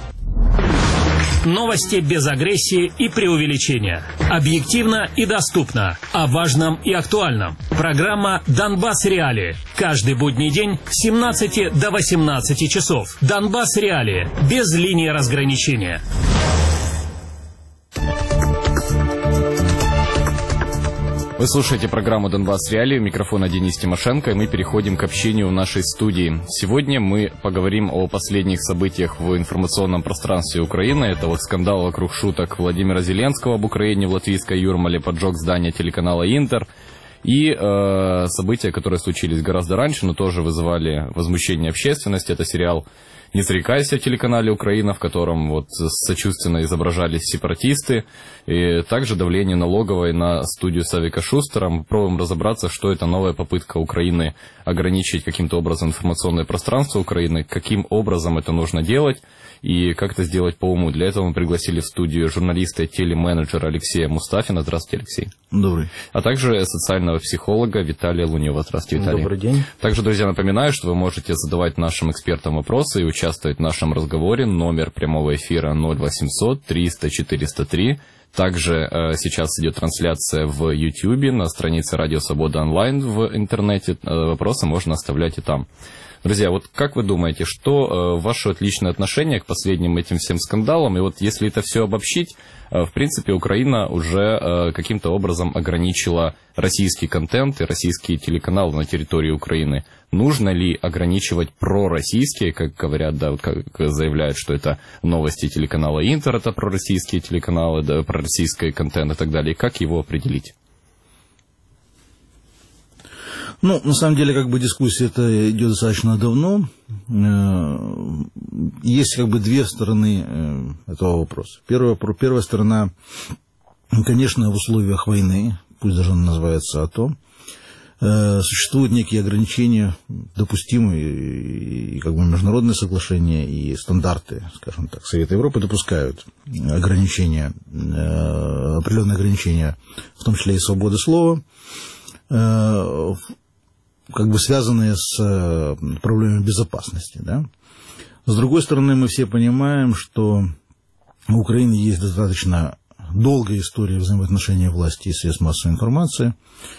Новости без агрессии и преувеличения. Объективно и доступно. О важном и актуальном. Программа «Донбасс Реалии». Каждый будний день с 17 до 18 часов. «Донбасс Реалии». Без линии разграничения. Вы слушаете программу «Донбасс Реалии», у микрофона Денис Тимошенко, и мы переходим к общению в нашей студии. Сегодня мы поговорим о последних событиях в информационном пространстве Украины. Это вот скандал вокруг шуток Владимира Зеленского об Украине в латвийской Юрмале, поджог здания телеканала «Интер». И события, которые случились гораздо раньше, но тоже вызывали возмущение общественности. Это сериал «Не зарекайся» в телеканале «Украина», в котором вот сочувственно изображались сепаратисты. И также давление налоговой на студию Савика Шустера. Мы пробуем разобраться, что это новая попытка Украины ограничить каким-то образом информационное пространство Украины, каким образом это нужно делать и как это сделать по уму. Для этого мы пригласили в студию журналиста и телеменеджера Алексея Мустафина. Здравствуйте, Алексей. Добрый. А также социального психолога Виталия Лунева. Здравствуйте, Виталий. Добрый день. Также, друзья, напоминаю, что вы можете задавать нашим экспертам вопросы и участвовать в нашем разговоре. Номер прямого эфира 0800 300 403. Также сейчас идет трансляция в YouTube на странице Радио Свобода онлайн в интернете. Вопросы можно оставлять и там. Друзья, вот как вы думаете, что ваше отличное отношение к последним этим всем скандалам? И вот если это все обобщить, в принципе, Украина уже каким-то образом ограничила российский контент и российские телеканалы на территории Украины. Нужно ли ограничивать пророссийские, как говорят, да, вот как заявляют, что это новости телеканала Интер, это пророссийские телеканалы, да, пророссийский контент и так далее. И как его определить? Ну, на самом деле, как бы дискуссия это идет достаточно давно. Есть как бы две стороны этого вопроса. Первая сторона, конечно, в условиях войны, пусть даже она называется АТО, существуют некие ограничения, допустимые, и как бы международные соглашения и стандарты, скажем так, Совета Европы допускают ограничения, определенные ограничения, в том числе и свободы слова, как бы связанные с проблемами безопасности, да. С другой стороны, мы все понимаем, что у Украины есть достаточно долгая история взаимоотношений власти и средств массовой информации,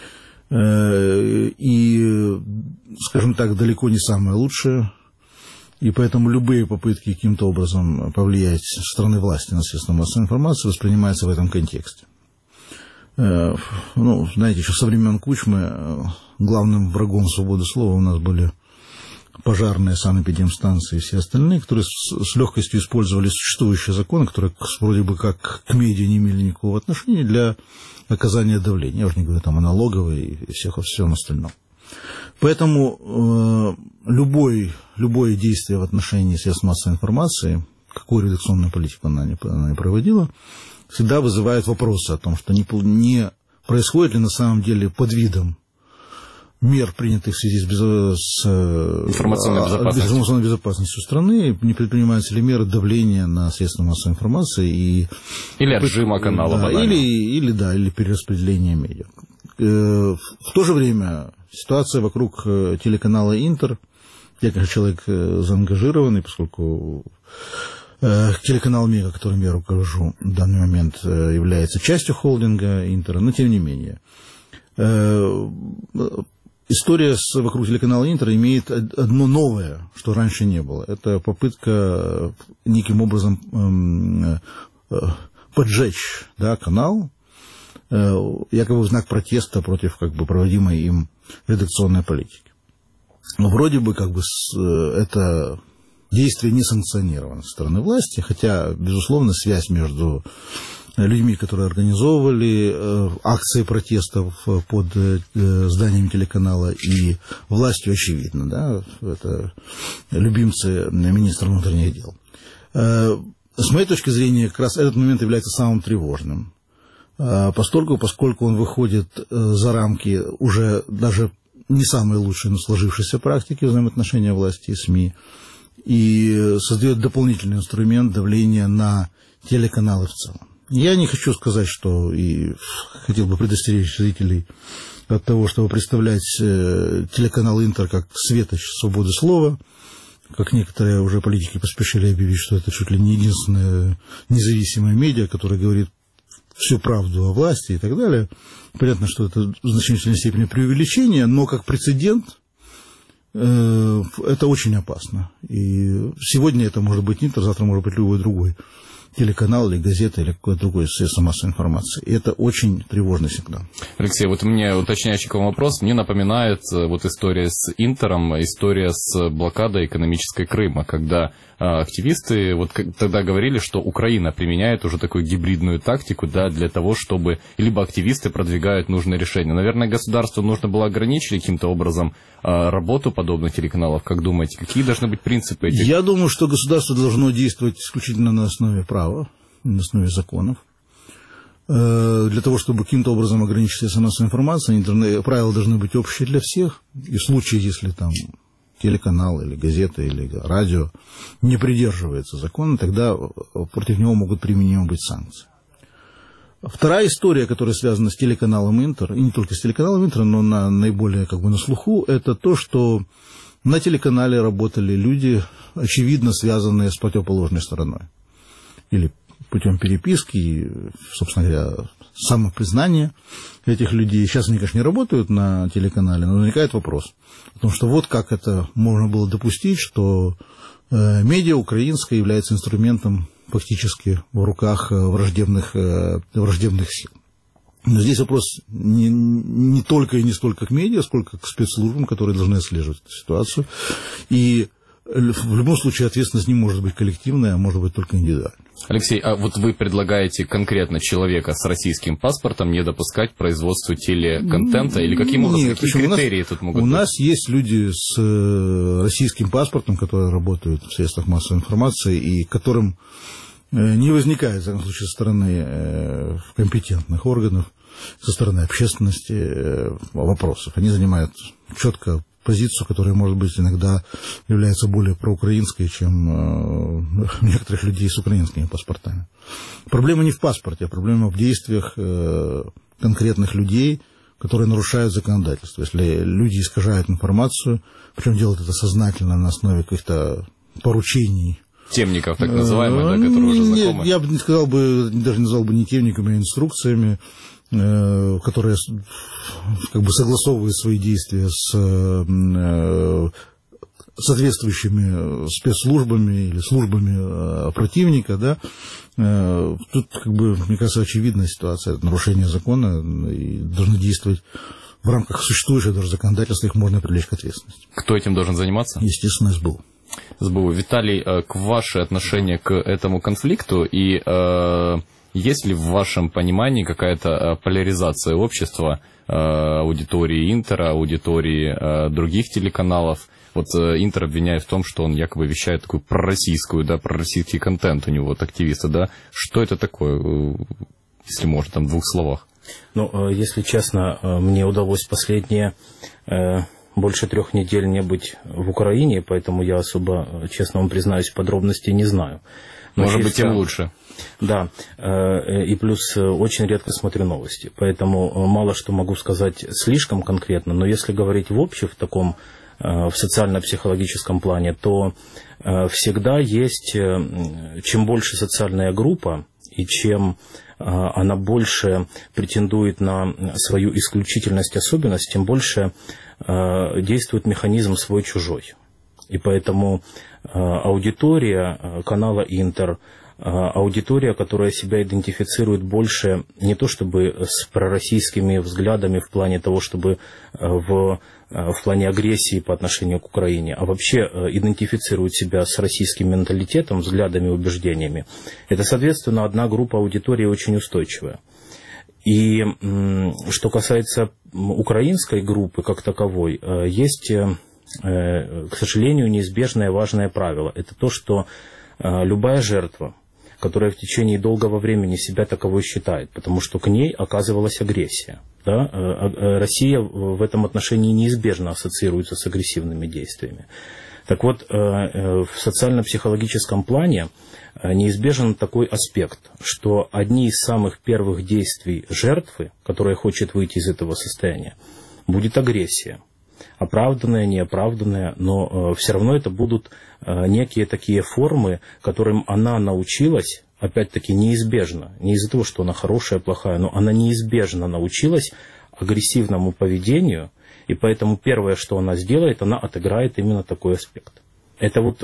и, скажем так, далеко не самая лучшая, и поэтому любые попытки каким-то образом повлиять со стороны власти на средства массовой информации воспринимаются в этом контексте. Ну, знаете, еще со времен Кучмы главным врагом свободы слова у нас были пожарные, санэпидемстанции и все остальные, которые с легкостью использовали существующие законы, которые вроде бы как к медиа не имели никакого отношения, для оказания давления. Я уже не говорю там о налоговой и всем остальном. Поэтому любое действие в отношении средств массовой информации, какую редакционную политику она не проводила, всегда вызывает вопросы о том, что не происходит ли на самом деле под видом мер, принятых в связи с информационной безопасностью страны, не предпринимаются ли меры давления на средства массовой информации или отжима канала, да, или перераспределения медиа. В то же время ситуация вокруг телеканала Интер, я, конечно, человек заангажированный, поскольку телеканал «Мега», которым я руковожу в данный момент, является частью холдинга Интера, но тем не менее. История вокруг телеканала «Интер» имеет одно новое, что раньше не было. Это попытка неким образом поджечь, да, канал, якобы в знак протеста против как бы проводимой им редакционной политики. Но вроде бы как бы это действие не санкционировано со стороны власти, хотя, безусловно, связь между людьми, которые организовывали акции протестов под зданиями телеканала, и властью очевидна, да, это любимцы министра внутренних дел. С моей точки зрения, как раз этот момент является самым тревожным, поскольку он выходит за рамки уже даже не самой лучшей, но сложившейся практики взаимоотношения власти и СМИ, и создает дополнительный инструмент давления на телеканалы в целом. Я не хочу сказать, что и хотел бы предостеречь зрителей от того, чтобы представлять телеканал «Интер» как светоч свободы слова, как некоторые уже политики поспешили объявить, что это чуть ли не единственное независимое медиа, которое говорит всю правду о власти и так далее. Понятно, что это в значительной степени преувеличение, но как прецедент это очень опасно. И сегодня это может быть «Интер», завтра может быть любой другой телеканал или газета или какое-то другое средство массовой информации. И это очень тревожный сигнал. Алексей, вот мне уточняющий к вам вопрос. Мне напоминает вот история с «Интером», история с блокадой экономической Крыма, когда активисты вот тогда говорили, что Украина применяет уже такую гибридную тактику, да, для того, чтобы либо активисты продвигают нужные решения. Наверное, государству нужно было ограничить каким-то образом работу подобных телеканалов. Как думаете, какие должны быть принципы этих? Я думаю, что государство должно действовать исключительно на основе права, на основе законов. Для того, чтобы каким-то образом ограничить средства массовой информации, правила должны быть общие для всех. И в случае, если там телеканал или газета или радио не придерживается закона, тогда против него могут применимы быть санкции. Вторая история, которая связана с телеканалом «Интер», и не только с телеканалом «Интер», но наиболее как бы на слуху, это то, что на телеканале работали люди, очевидно связанные с противоположной стороной. Или путем переписки, и, собственно говоря, самопризнания этих людей. Сейчас они, конечно, не работают на телеканале, но возникает вопрос. Потому что вот как это можно было допустить, что медиа украинская является инструментом фактически в руках враждебных сил. Но здесь вопрос не только и не столько к медиа, сколько к спецслужбам, которые должны отслеживать эту ситуацию. И в любом случае ответственность не может быть коллективной, а может быть только индивидуальной. Алексей, а вот вы предлагаете конкретно человека с российским паспортом не допускать к производству телеконтента? Или каким образом, какие критерии тут могут быть? У нас есть люди с российским паспортом, которые работают в средствах массовой информации, и которым не возникает, в таком случае, со стороны компетентных органов, со стороны общественности вопросов. Они занимают четко позицию, которая, может быть, иногда является более проукраинской, чем некоторых людей с украинскими паспортами. Проблема не в паспорте, а проблема в действиях конкретных людей, которые нарушают законодательство. Если люди искажают информацию, причем делают это сознательно на основе каких-то поручений. Темников, так называемых, да, которые уже знакомы? Нет, я бы не сказал бы, даже не назвал бы не темниками, а инструкциями, которые как бы согласовывают свои действия с соответствующими спецслужбами или службами противника, да. Тут, как бы, мне кажется, очевидная ситуация, это нарушение закона, и должны действовать в рамках существующего даже законодательства, их можно привлечь к ответственности. Кто этим должен заниматься? Естественно, СБУ. СБУ. Виталий, ваше отношение к этому конфликту, и есть ли в вашем понимании какая-то поляризация общества, аудитории Интера, аудитории других телеканалов? Вот Интер обвиняет в том, что он якобы вещает такую пророссийскую, да, пророссийский контент у него, вот активиста, да. Что это такое, если можно, там в двух словах? Ну, если честно, мне удалось последние больше 3 недель не быть в Украине, поэтому я особо, честно вам признаюсь, подробностей не знаю. Но может быть, тем лучше. Да, и плюс очень редко смотрю новости, поэтому мало что могу сказать слишком конкретно, но если говорить в общем, в таком, в социально-психологическом плане, то всегда есть, чем больше социальная группа и чем она больше претендует на свою исключительность, особенность, тем больше действует механизм свой-чужой. И поэтому аудитория канала «Интер», аудитория, которая себя идентифицирует больше не то чтобы с пророссийскими взглядами в плане того, чтобы в плане агрессии по отношению к Украине, а вообще идентифицирует себя с российским менталитетом, взглядами, убеждениями, это, соответственно, одна группа аудитории очень устойчивая. И что касается украинской группы как таковой, есть, к сожалению, неизбежное важное правило. Это то, что любая жертва, которая в течение долгого времени себя таковой считает, потому что к ней оказывалась агрессия. Да? Россия в этом отношении неизбежно ассоциируется с агрессивными действиями. Так вот, в социально-психологическом плане неизбежен такой аспект, что одни из самых первых действий жертвы, которая хочет выйти из этого состояния, будет агрессия. Оправданная, неоправданная, но все равно это будут некие такие формы, которым она научилась, опять-таки неизбежно, не из-за того, что она хорошая, плохая, но она неизбежно научилась агрессивному поведению, и поэтому первое, что она сделает, она отыграет именно такой аспект. Это вот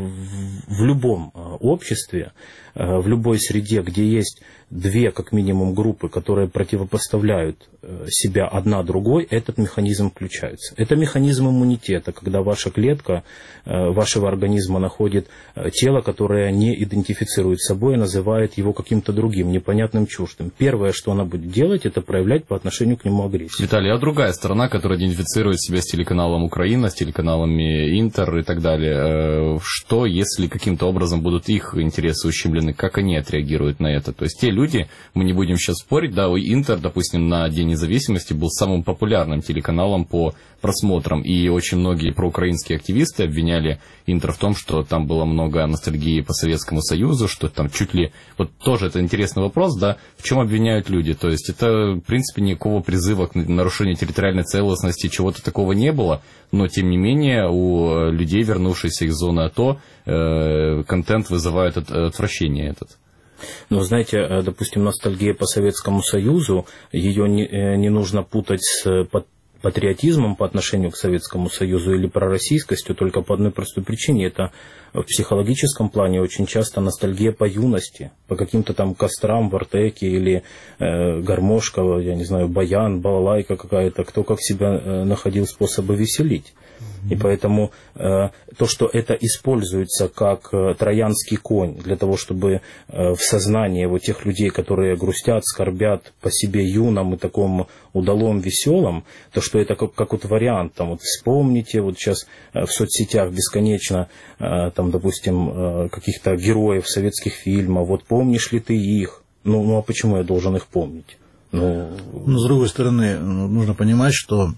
в любом обществе, в любой среде, где есть две, как минимум, группы, которые противопоставляют себя одна другой, этот механизм включается. Это механизм иммунитета, когда ваша клетка вашего организма находит тело, которое не идентифицирует собой, и называет его каким-то другим, непонятным, чуждым. Первое, что она будет делать, это проявлять по отношению к нему агрессию. Виталий, а другая сторона, которая идентифицирует себя с телеканалом «Украина», с телеканалами «Интер» и так далее, что, если каким-то образом будут их интересы ущемлены, как они отреагируют на это? То есть те люди, мы не будем сейчас спорить, да, «Интер», допустим, на День независимости был самым популярным телеканалом по просмотрам, и очень многие проукраинские активисты обвиняли «Интер» в том, что там было много ностальгии по Советскому Союзу, что там чуть ли... Вот тоже это интересный вопрос, да, в чем обвиняют люди? То есть это, в принципе, никакого призыва к нарушению территориальной целостности, чего-то такого не было, но, тем не менее, у людей, вернувшихся из зоны АТО, контент вызывает отвращение этот. Но, знаете, допустим, ностальгия по Советскому Союзу, ее не нужно путать с патриотизмом по отношению к Советскому Союзу или пророссийскостью только по одной простой причине. Это в психологическом плане очень часто ностальгия по юности, по каким-то там кострам в Артеке или гармошка, я не знаю, баян, балалайка какая-то, кто как себя находил способы веселить. И поэтому то, что это используется как троянский конь для того, чтобы в сознании вот тех людей, которые грустят, скорбят по себе юном и таком удалом, веселом, то, что это как вот вариант, там, вот вспомните, вот сейчас в соцсетях бесконечно, там, допустим, каких-то героев советских фильмов, вот помнишь ли ты их? Ну а почему я должен их помнить? Но с другой стороны, нужно понимать, что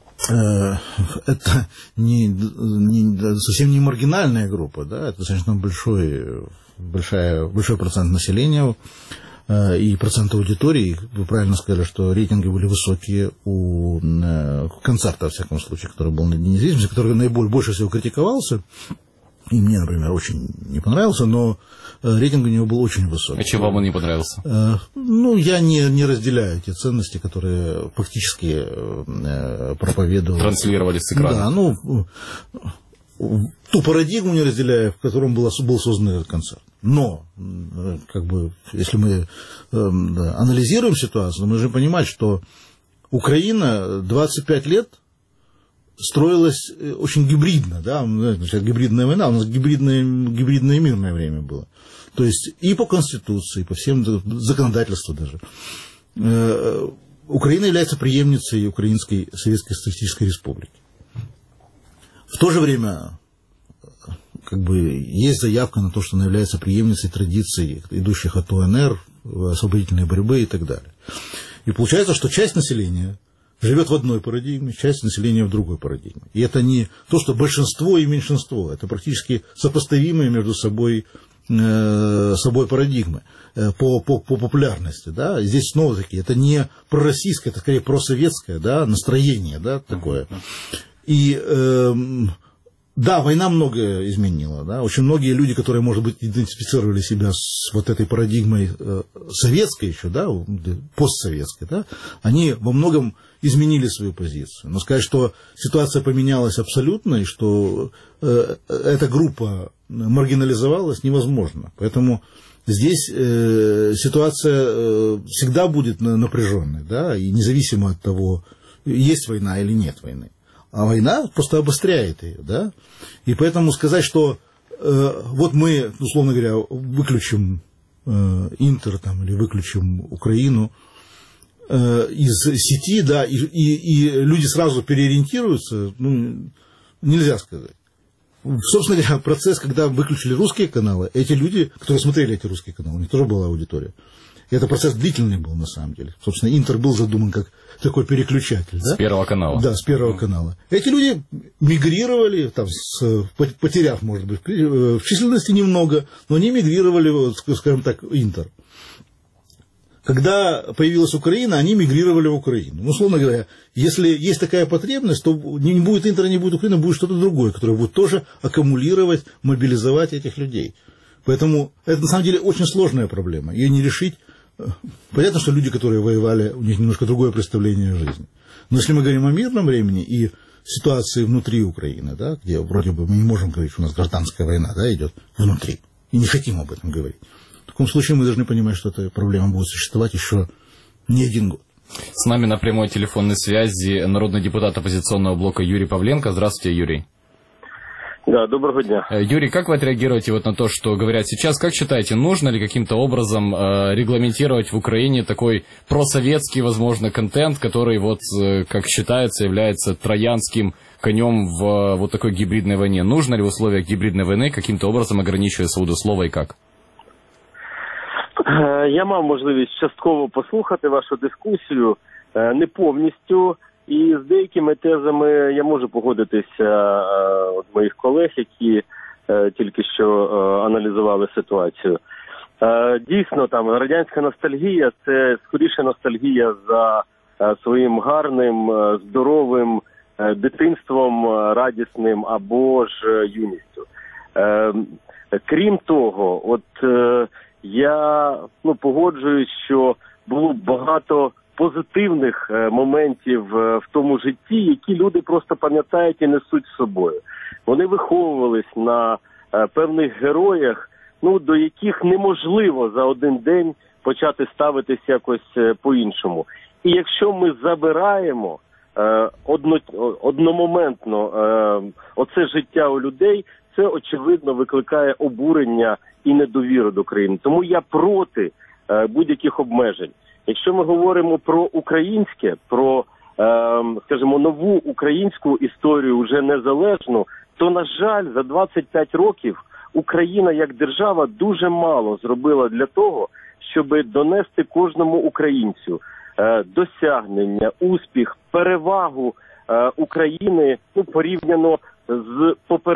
это совсем не маргинальная группа, да, это достаточно большой процент населения и процент аудитории. Вы правильно сказали, что рейтинги были высокие у концерта, во всяком случае, который был на День независимости, который больше всего критиковался. И мне, например, очень не понравился, но рейтинг у него был очень высокий. А чего вам он не понравился? Я не разделяю те ценности, которые фактически проповедовали. Транслировали с экрана. Да, ту парадигму не разделяю, в котором был создан этот концерт. Но, если мы анализируем ситуацию, мы должны понимать, что Украина 25 лет строилась очень гибридно, да, гибридная война, у нас гибридное мирное время было. То есть и по Конституции, и по всем законодательству даже. Украина является преемницей Украинской Советской Социалистической Республики. В то же время есть заявка на то, что она является преемницей традиций, идущих от ОНР, освободительной борьбы и так далее. И получается, что часть населения живет в одной парадигме, часть населения в другой парадигме. И это не то, что большинство и меньшинство, это практически сопоставимые между собой парадигмы по популярности. Да? Здесь снова-таки это не пророссийское, это скорее просоветское, да, настроение, да, такое. И Да, война многое изменила. Да? Очень многие люди, которые, может быть, идентифицировали себя с вот этой парадигмой советской еще, да, постсоветской, да, они во многом изменили свою позицию. Но сказать, что ситуация поменялась абсолютно, и что эта группа маргинализовалась, невозможно. Поэтому здесь ситуация всегда будет напряженной, да, и независимо от того, есть война или нет войны. А война просто обостряет ее, да. И поэтому сказать, что вот мы, условно говоря, выключим Интер там, или выключим Украину из сети, да, и люди сразу переориентируются, ну, нельзя сказать. Собственно говоря, процесс, когда выключили русские каналы, эти люди, которые смотрели эти русские каналы, у них тоже была аудитория. И это процесс длительный был, на самом деле. Собственно, Интер был задуман как такой переключатель. С Первого канала. Да, с Первого канала. Эти люди мигрировали, там, потеряв, может быть, в численности немного, но они мигрировали, скажем так, Интер. Когда появилась Украина, они мигрировали в Украину. Ну, условно говоря, если есть такая потребность, то не будет Интера, не будет Украины, будет что-то другое, которое будет тоже аккумулировать, мобилизовать этих людей. Поэтому это, на самом деле, очень сложная проблема. Ее не решить. Понятно, что люди, которые воевали, у них немножко другое представление о жизни. Но если мы говорим о мирном времени и ситуации внутри Украины, да, где вроде бы мы не можем говорить, что у нас гражданская война, да, идет внутри, и не хотим об этом говорить. В таком случае мы должны понимать, что эта проблема будет существовать еще не один год. С нами на прямой телефонной связи народный депутат оппозиционного блока Юрий Павленко. Здравствуйте, Юрий. Да, доброго дня. Юрий, как вы отреагируете вот на то, что говорят сейчас? Как считаете, нужно ли каким-то образом регламентировать в Украине такой просоветский, возможно, контент, который, вот, как считается, является троянским конем в вот такой гибридной войне? Нужно ли в условиях гибридной войны каким-то образом ограничивать свободу слова и как? Я мав можливість частково послухати вашу дискусію, не повністю. І з деякими тезами я можу погодитися від моїх колег, які тільки що аналізували ситуацію. Дійсно, там радянська ностальгія – це скоріше ностальгія за своїм гарним, здоровим дитинством, радісним або ж юністю. Крім того, от я погоджуюсь, що було багато позитивних моментів в тому житті, які люди просто пам'ятають і несуть з собою. Вони виховувались на певних героях, до яких неможливо за один день почати ставитись якось по-іншому. І якщо ми забираємо одномоментно оце життя у людей, це, очевидно, викликає обурення і недовіру до країни. Тому я проти будь-яких обмежень. Якщо ми говоримо про українське, про, скажімо, нову українську історію, вже незалежну, то, на жаль, за 25 років Україна як держава дуже мало зробила для того, щоб донести кожному українцю досягнення, успіх, перевагу України порівняно з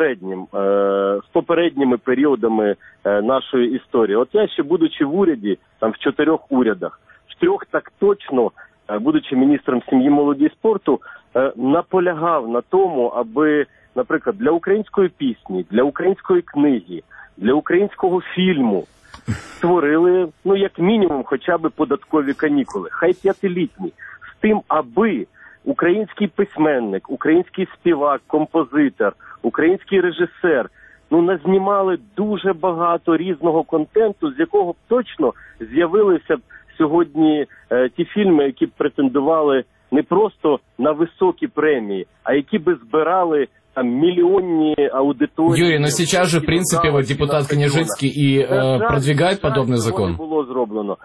попередніми періодами нашої історії. От я ще, будучи в уряді, там в 4 урядах, в 3 так точно, будучи міністром сім'ї, молоді і спорту, наполягав на тому, аби, наприклад, для української пісні, для української книги, для українського фільму створили, як мінімум, хоча б податкові канікули, хай 5-літні, з тим, аби український письменник, український співак, композитор, український режисер, назнімали дуже багато різного контенту, з якого б точно з'явилися б сьогодні ті фільми, які б претендували не просто на високі премії, а які би збирали там миллионные аудитории. Юрий, сейчас же, в принципе, вот депутат Княжицький и продвигает подобный закон. Було зроблено.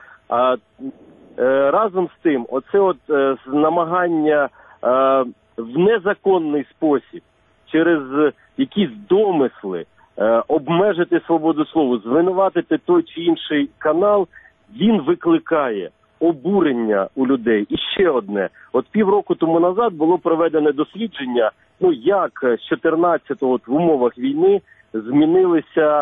Разом з тим, оце намагання в незаконний спосіб, через якісь домисли, обмежити свободу слова, звинуватити той чи інший канал, він викликає обурення у людей. І ще одне. Півроку тому назад було проведене дослідження, як з 14-го в умовах війни змінилися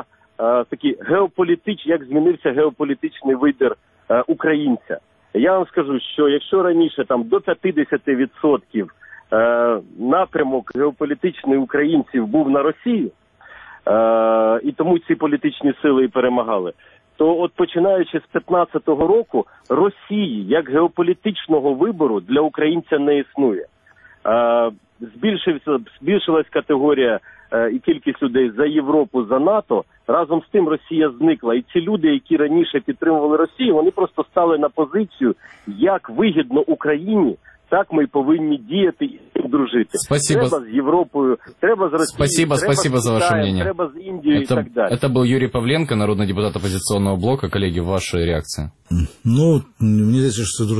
як змінився геополітичний вибір українця. Я вам скажу, що якщо раніше там до 50% напрямок геополітичний українців був на Росію, і тому ці політичні сили і перемагали, то от починаючи з 15-го року Росії як геополітичного вибору для українця не існує. Збільшилась категорія і кількість людей за Європу, за НАТО. Разом з тим Росія зникла. І ці люди, які раніше підтримували Росію, вони просто стали на позицію, як вигідно Україні, так ми повинні діяти і дружити. Спасибо. Треба з Європою, треба з Росією, Спасибо за ваше мнение. Треба з Індією і так далі. Это был Юрий Павленко, народный депутат оппозиционного блока. Коллеги, ваша реакция? Ну, мне кажется, что это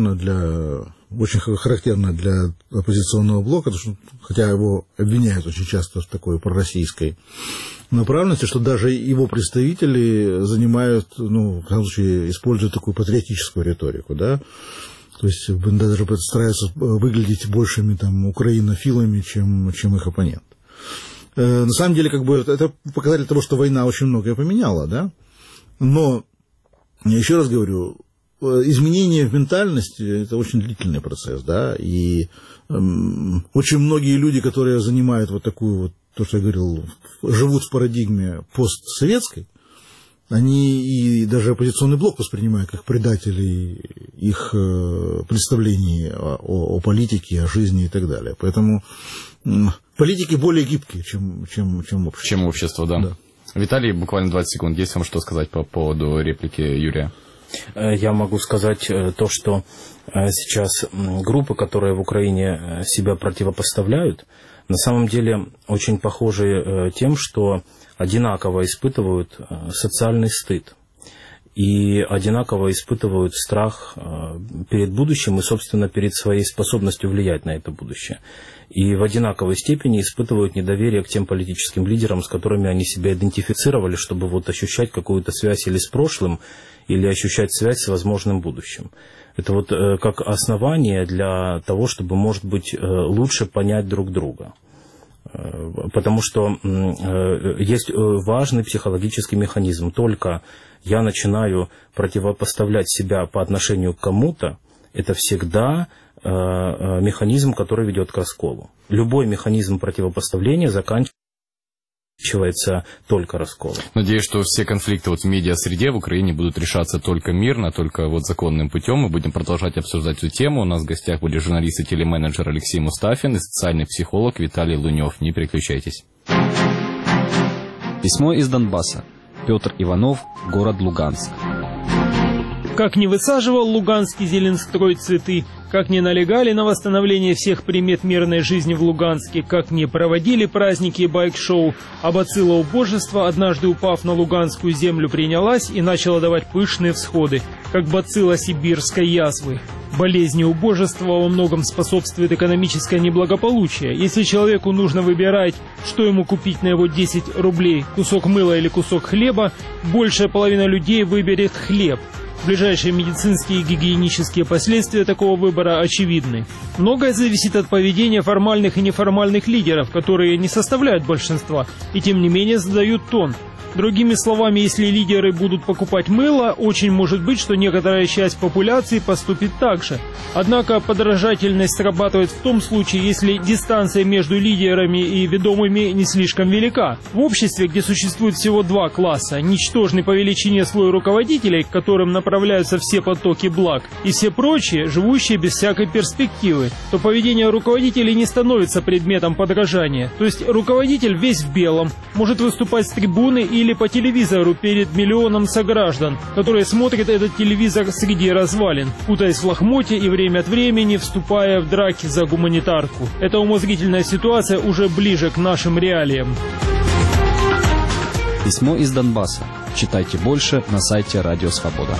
очень характерно для оппозиционного блока, потому что, хотя его обвиняют очень часто в такой пророссийской направленности, что даже его представители занимают, в крайнем случае, используют такую патриотическую риторику, да, то есть даже стараются выглядеть большими украинофилами, чем их оппонент. На самом деле, это показатель того, что война очень многое поменяла, да, но, я еще раз говорю, изменение в ментальности – это очень длительный процесс, да, и очень многие люди, которые занимают вот такую вот, то, что я говорил, живут в парадигме постсоветской, они и даже оппозиционный блок воспринимают как предателей их представлений о политике, о жизни и так далее. Поэтому политики более гибкие, чем общество. Чем общество, да. Виталий, буквально 20 секунд. Есть вам что сказать по поводу реплики Юрия? Я могу сказать то, что сейчас группы, которые в Украине себя противопоставляют, на самом деле очень похожи тем, что одинаково испытывают социальный стыд и одинаково испытывают страх перед будущим и, собственно, перед своей способностью влиять на это будущее. И в одинаковой степени испытывают недоверие к тем политическим лидерам, с которыми они себя идентифицировали, чтобы ощущать какую-то связь или с прошлым, или ощущать связь с возможным будущим. Это как основание для того, чтобы, может быть, лучше понять друг друга. Потому что есть важный психологический механизм. Только я начинаю противопоставлять себя по отношению к кому-то, это всегда механизм, который ведет к расколу. Любой механизм противопоставления заканчивается только расколом. Надеюсь, что все конфликты в медиа-среде в Украине будут решаться только мирно, только законным путем. Мы будем продолжать обсуждать эту тему. У нас в гостях были журналист и телеменеджер Алексей Мустафин и социальный психолог Виталий Лунев. Не переключайтесь. Письмо из Донбасса. Петр Иванов, город Луганск. Как не высаживал Луганский Зеленстрой цветы, как не налегали на восстановление всех примет мирной жизни в Луганске, как не проводили праздники и байк-шоу, а бацилла убожества, однажды упав на луганскую землю, принялась и начала давать пышные всходы, как бацилла сибирской язвы. Болезни убожества во многом способствует экономическое неблагополучие. Если человеку нужно выбирать, что ему купить на его 10 рублей, кусок мыла или кусок хлеба, большая половина людей выберет хлеб. Ближайшие медицинские и гигиенические последствия такого выбора очевидны. Многое зависит от поведения формальных и неформальных лидеров, которые не составляют большинства и тем не менее задают тон. Другими словами, если лидеры будут покупать мыло, очень может быть, что некоторая часть популяции поступит так же. Однако подражательность срабатывает в том случае, если дистанция между лидерами и ведомыми не слишком велика. В обществе, где существует всего два класса, ничтожный по величине слой руководителей, к которым направляются все потоки благ, и все прочие, живущие без всякой перспективы, то поведение руководителей не становится предметом подражания. То есть руководитель весь в белом, может выступать с трибуны или по телевизору перед миллионом сограждан, которые смотрят этот телевизор среди развалин, путаясь в лохмоте и время от времени вступая в драки за гуманитарку. Эта умозрительная ситуация уже ближе к нашим реалиям. Письмо из Донбасса. Читайте больше на сайте Радио Свобода.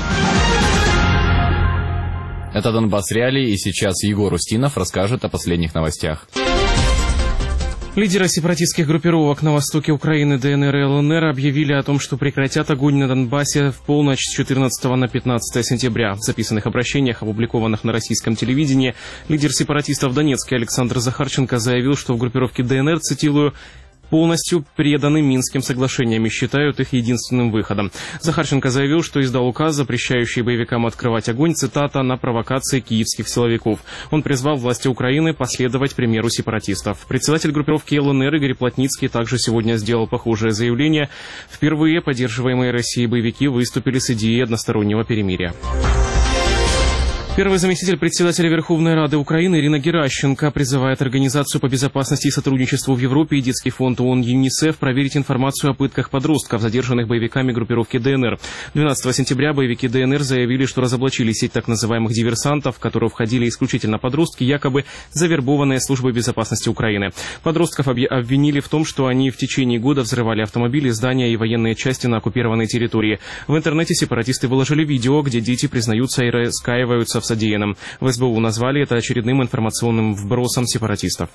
Это Донбасс Реалии, и сейчас Егор Устинов расскажет о последних новостях. Лидеры сепаратистских группировок на востоке Украины ДНР и ЛНР объявили о том, что прекратят огонь на Донбассе в полночь с 14 на 15 сентября. В записанных обращениях, опубликованных на российском телевидении, лидер сепаратистов в Донецке Александр Захарченко заявил, что в группировке ДНР, цитирую, полностью преданы Минским соглашениям и считают их единственным выходом. Захарченко заявил, что издал указ, запрещающий боевикам открывать огонь, цитата, на провокации киевских силовиков. Он призвал власти Украины последовать примеру сепаратистов. Председатель группировки ЛНР Игорь Плотницкий также сегодня сделал похожее заявление. Впервые поддерживаемые Россией боевики выступили с идеей одностороннего перемирия. Первый заместитель председателя Верховной Рады Украины Ирина Геращенко призывает Организацию по безопасности и сотрудничеству в Европе и Детский фонд ООН ЮНИСЕФ проверить информацию о пытках подростков, задержанных боевиками группировки ДНР. 12 сентября боевики ДНР заявили, что разоблачили сеть так называемых диверсантов, в которую входили исключительно подростки, якобы завербованные службой безопасности Украины. Подростков обвинили в том, что они в течение года взрывали автомобили, здания и военные части на оккупированной территории. В интернете сепаратисты выложили видео, где дети признаются и раскаиваются в содеянном. В СБУ назвали это очередным информационным вбросом сепаратистов.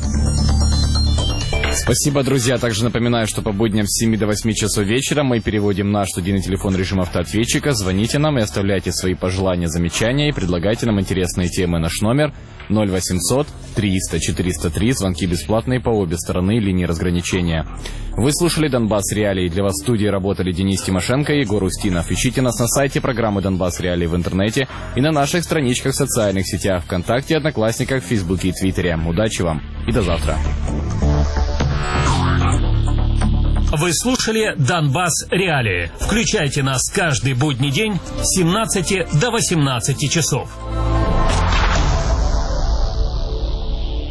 Спасибо, друзья. Также напоминаю, что по будням с 7 до 8 часов вечера мы переводим наш студийный телефон в режим автоответчика. Звоните нам и оставляйте свои пожелания, замечания и предлагайте нам интересные темы. Наш номер 0800 300 403. Звонки бесплатные по обе стороны линии разграничения. Вы слушали «Донбасс Реалии». Для вас в студии работали Денис Тимошенко и Егор Устинов. Ищите нас на сайте программы «Донбасс Реалии» в интернете и на наших страничках в социальных сетях ВКонтакте, Одноклассниках, Фейсбуке и Твиттере. Удачи вам и до завтра. Вы слушали «Донбасс Реалии». Включайте нас каждый будний день с 17 до 18 часов.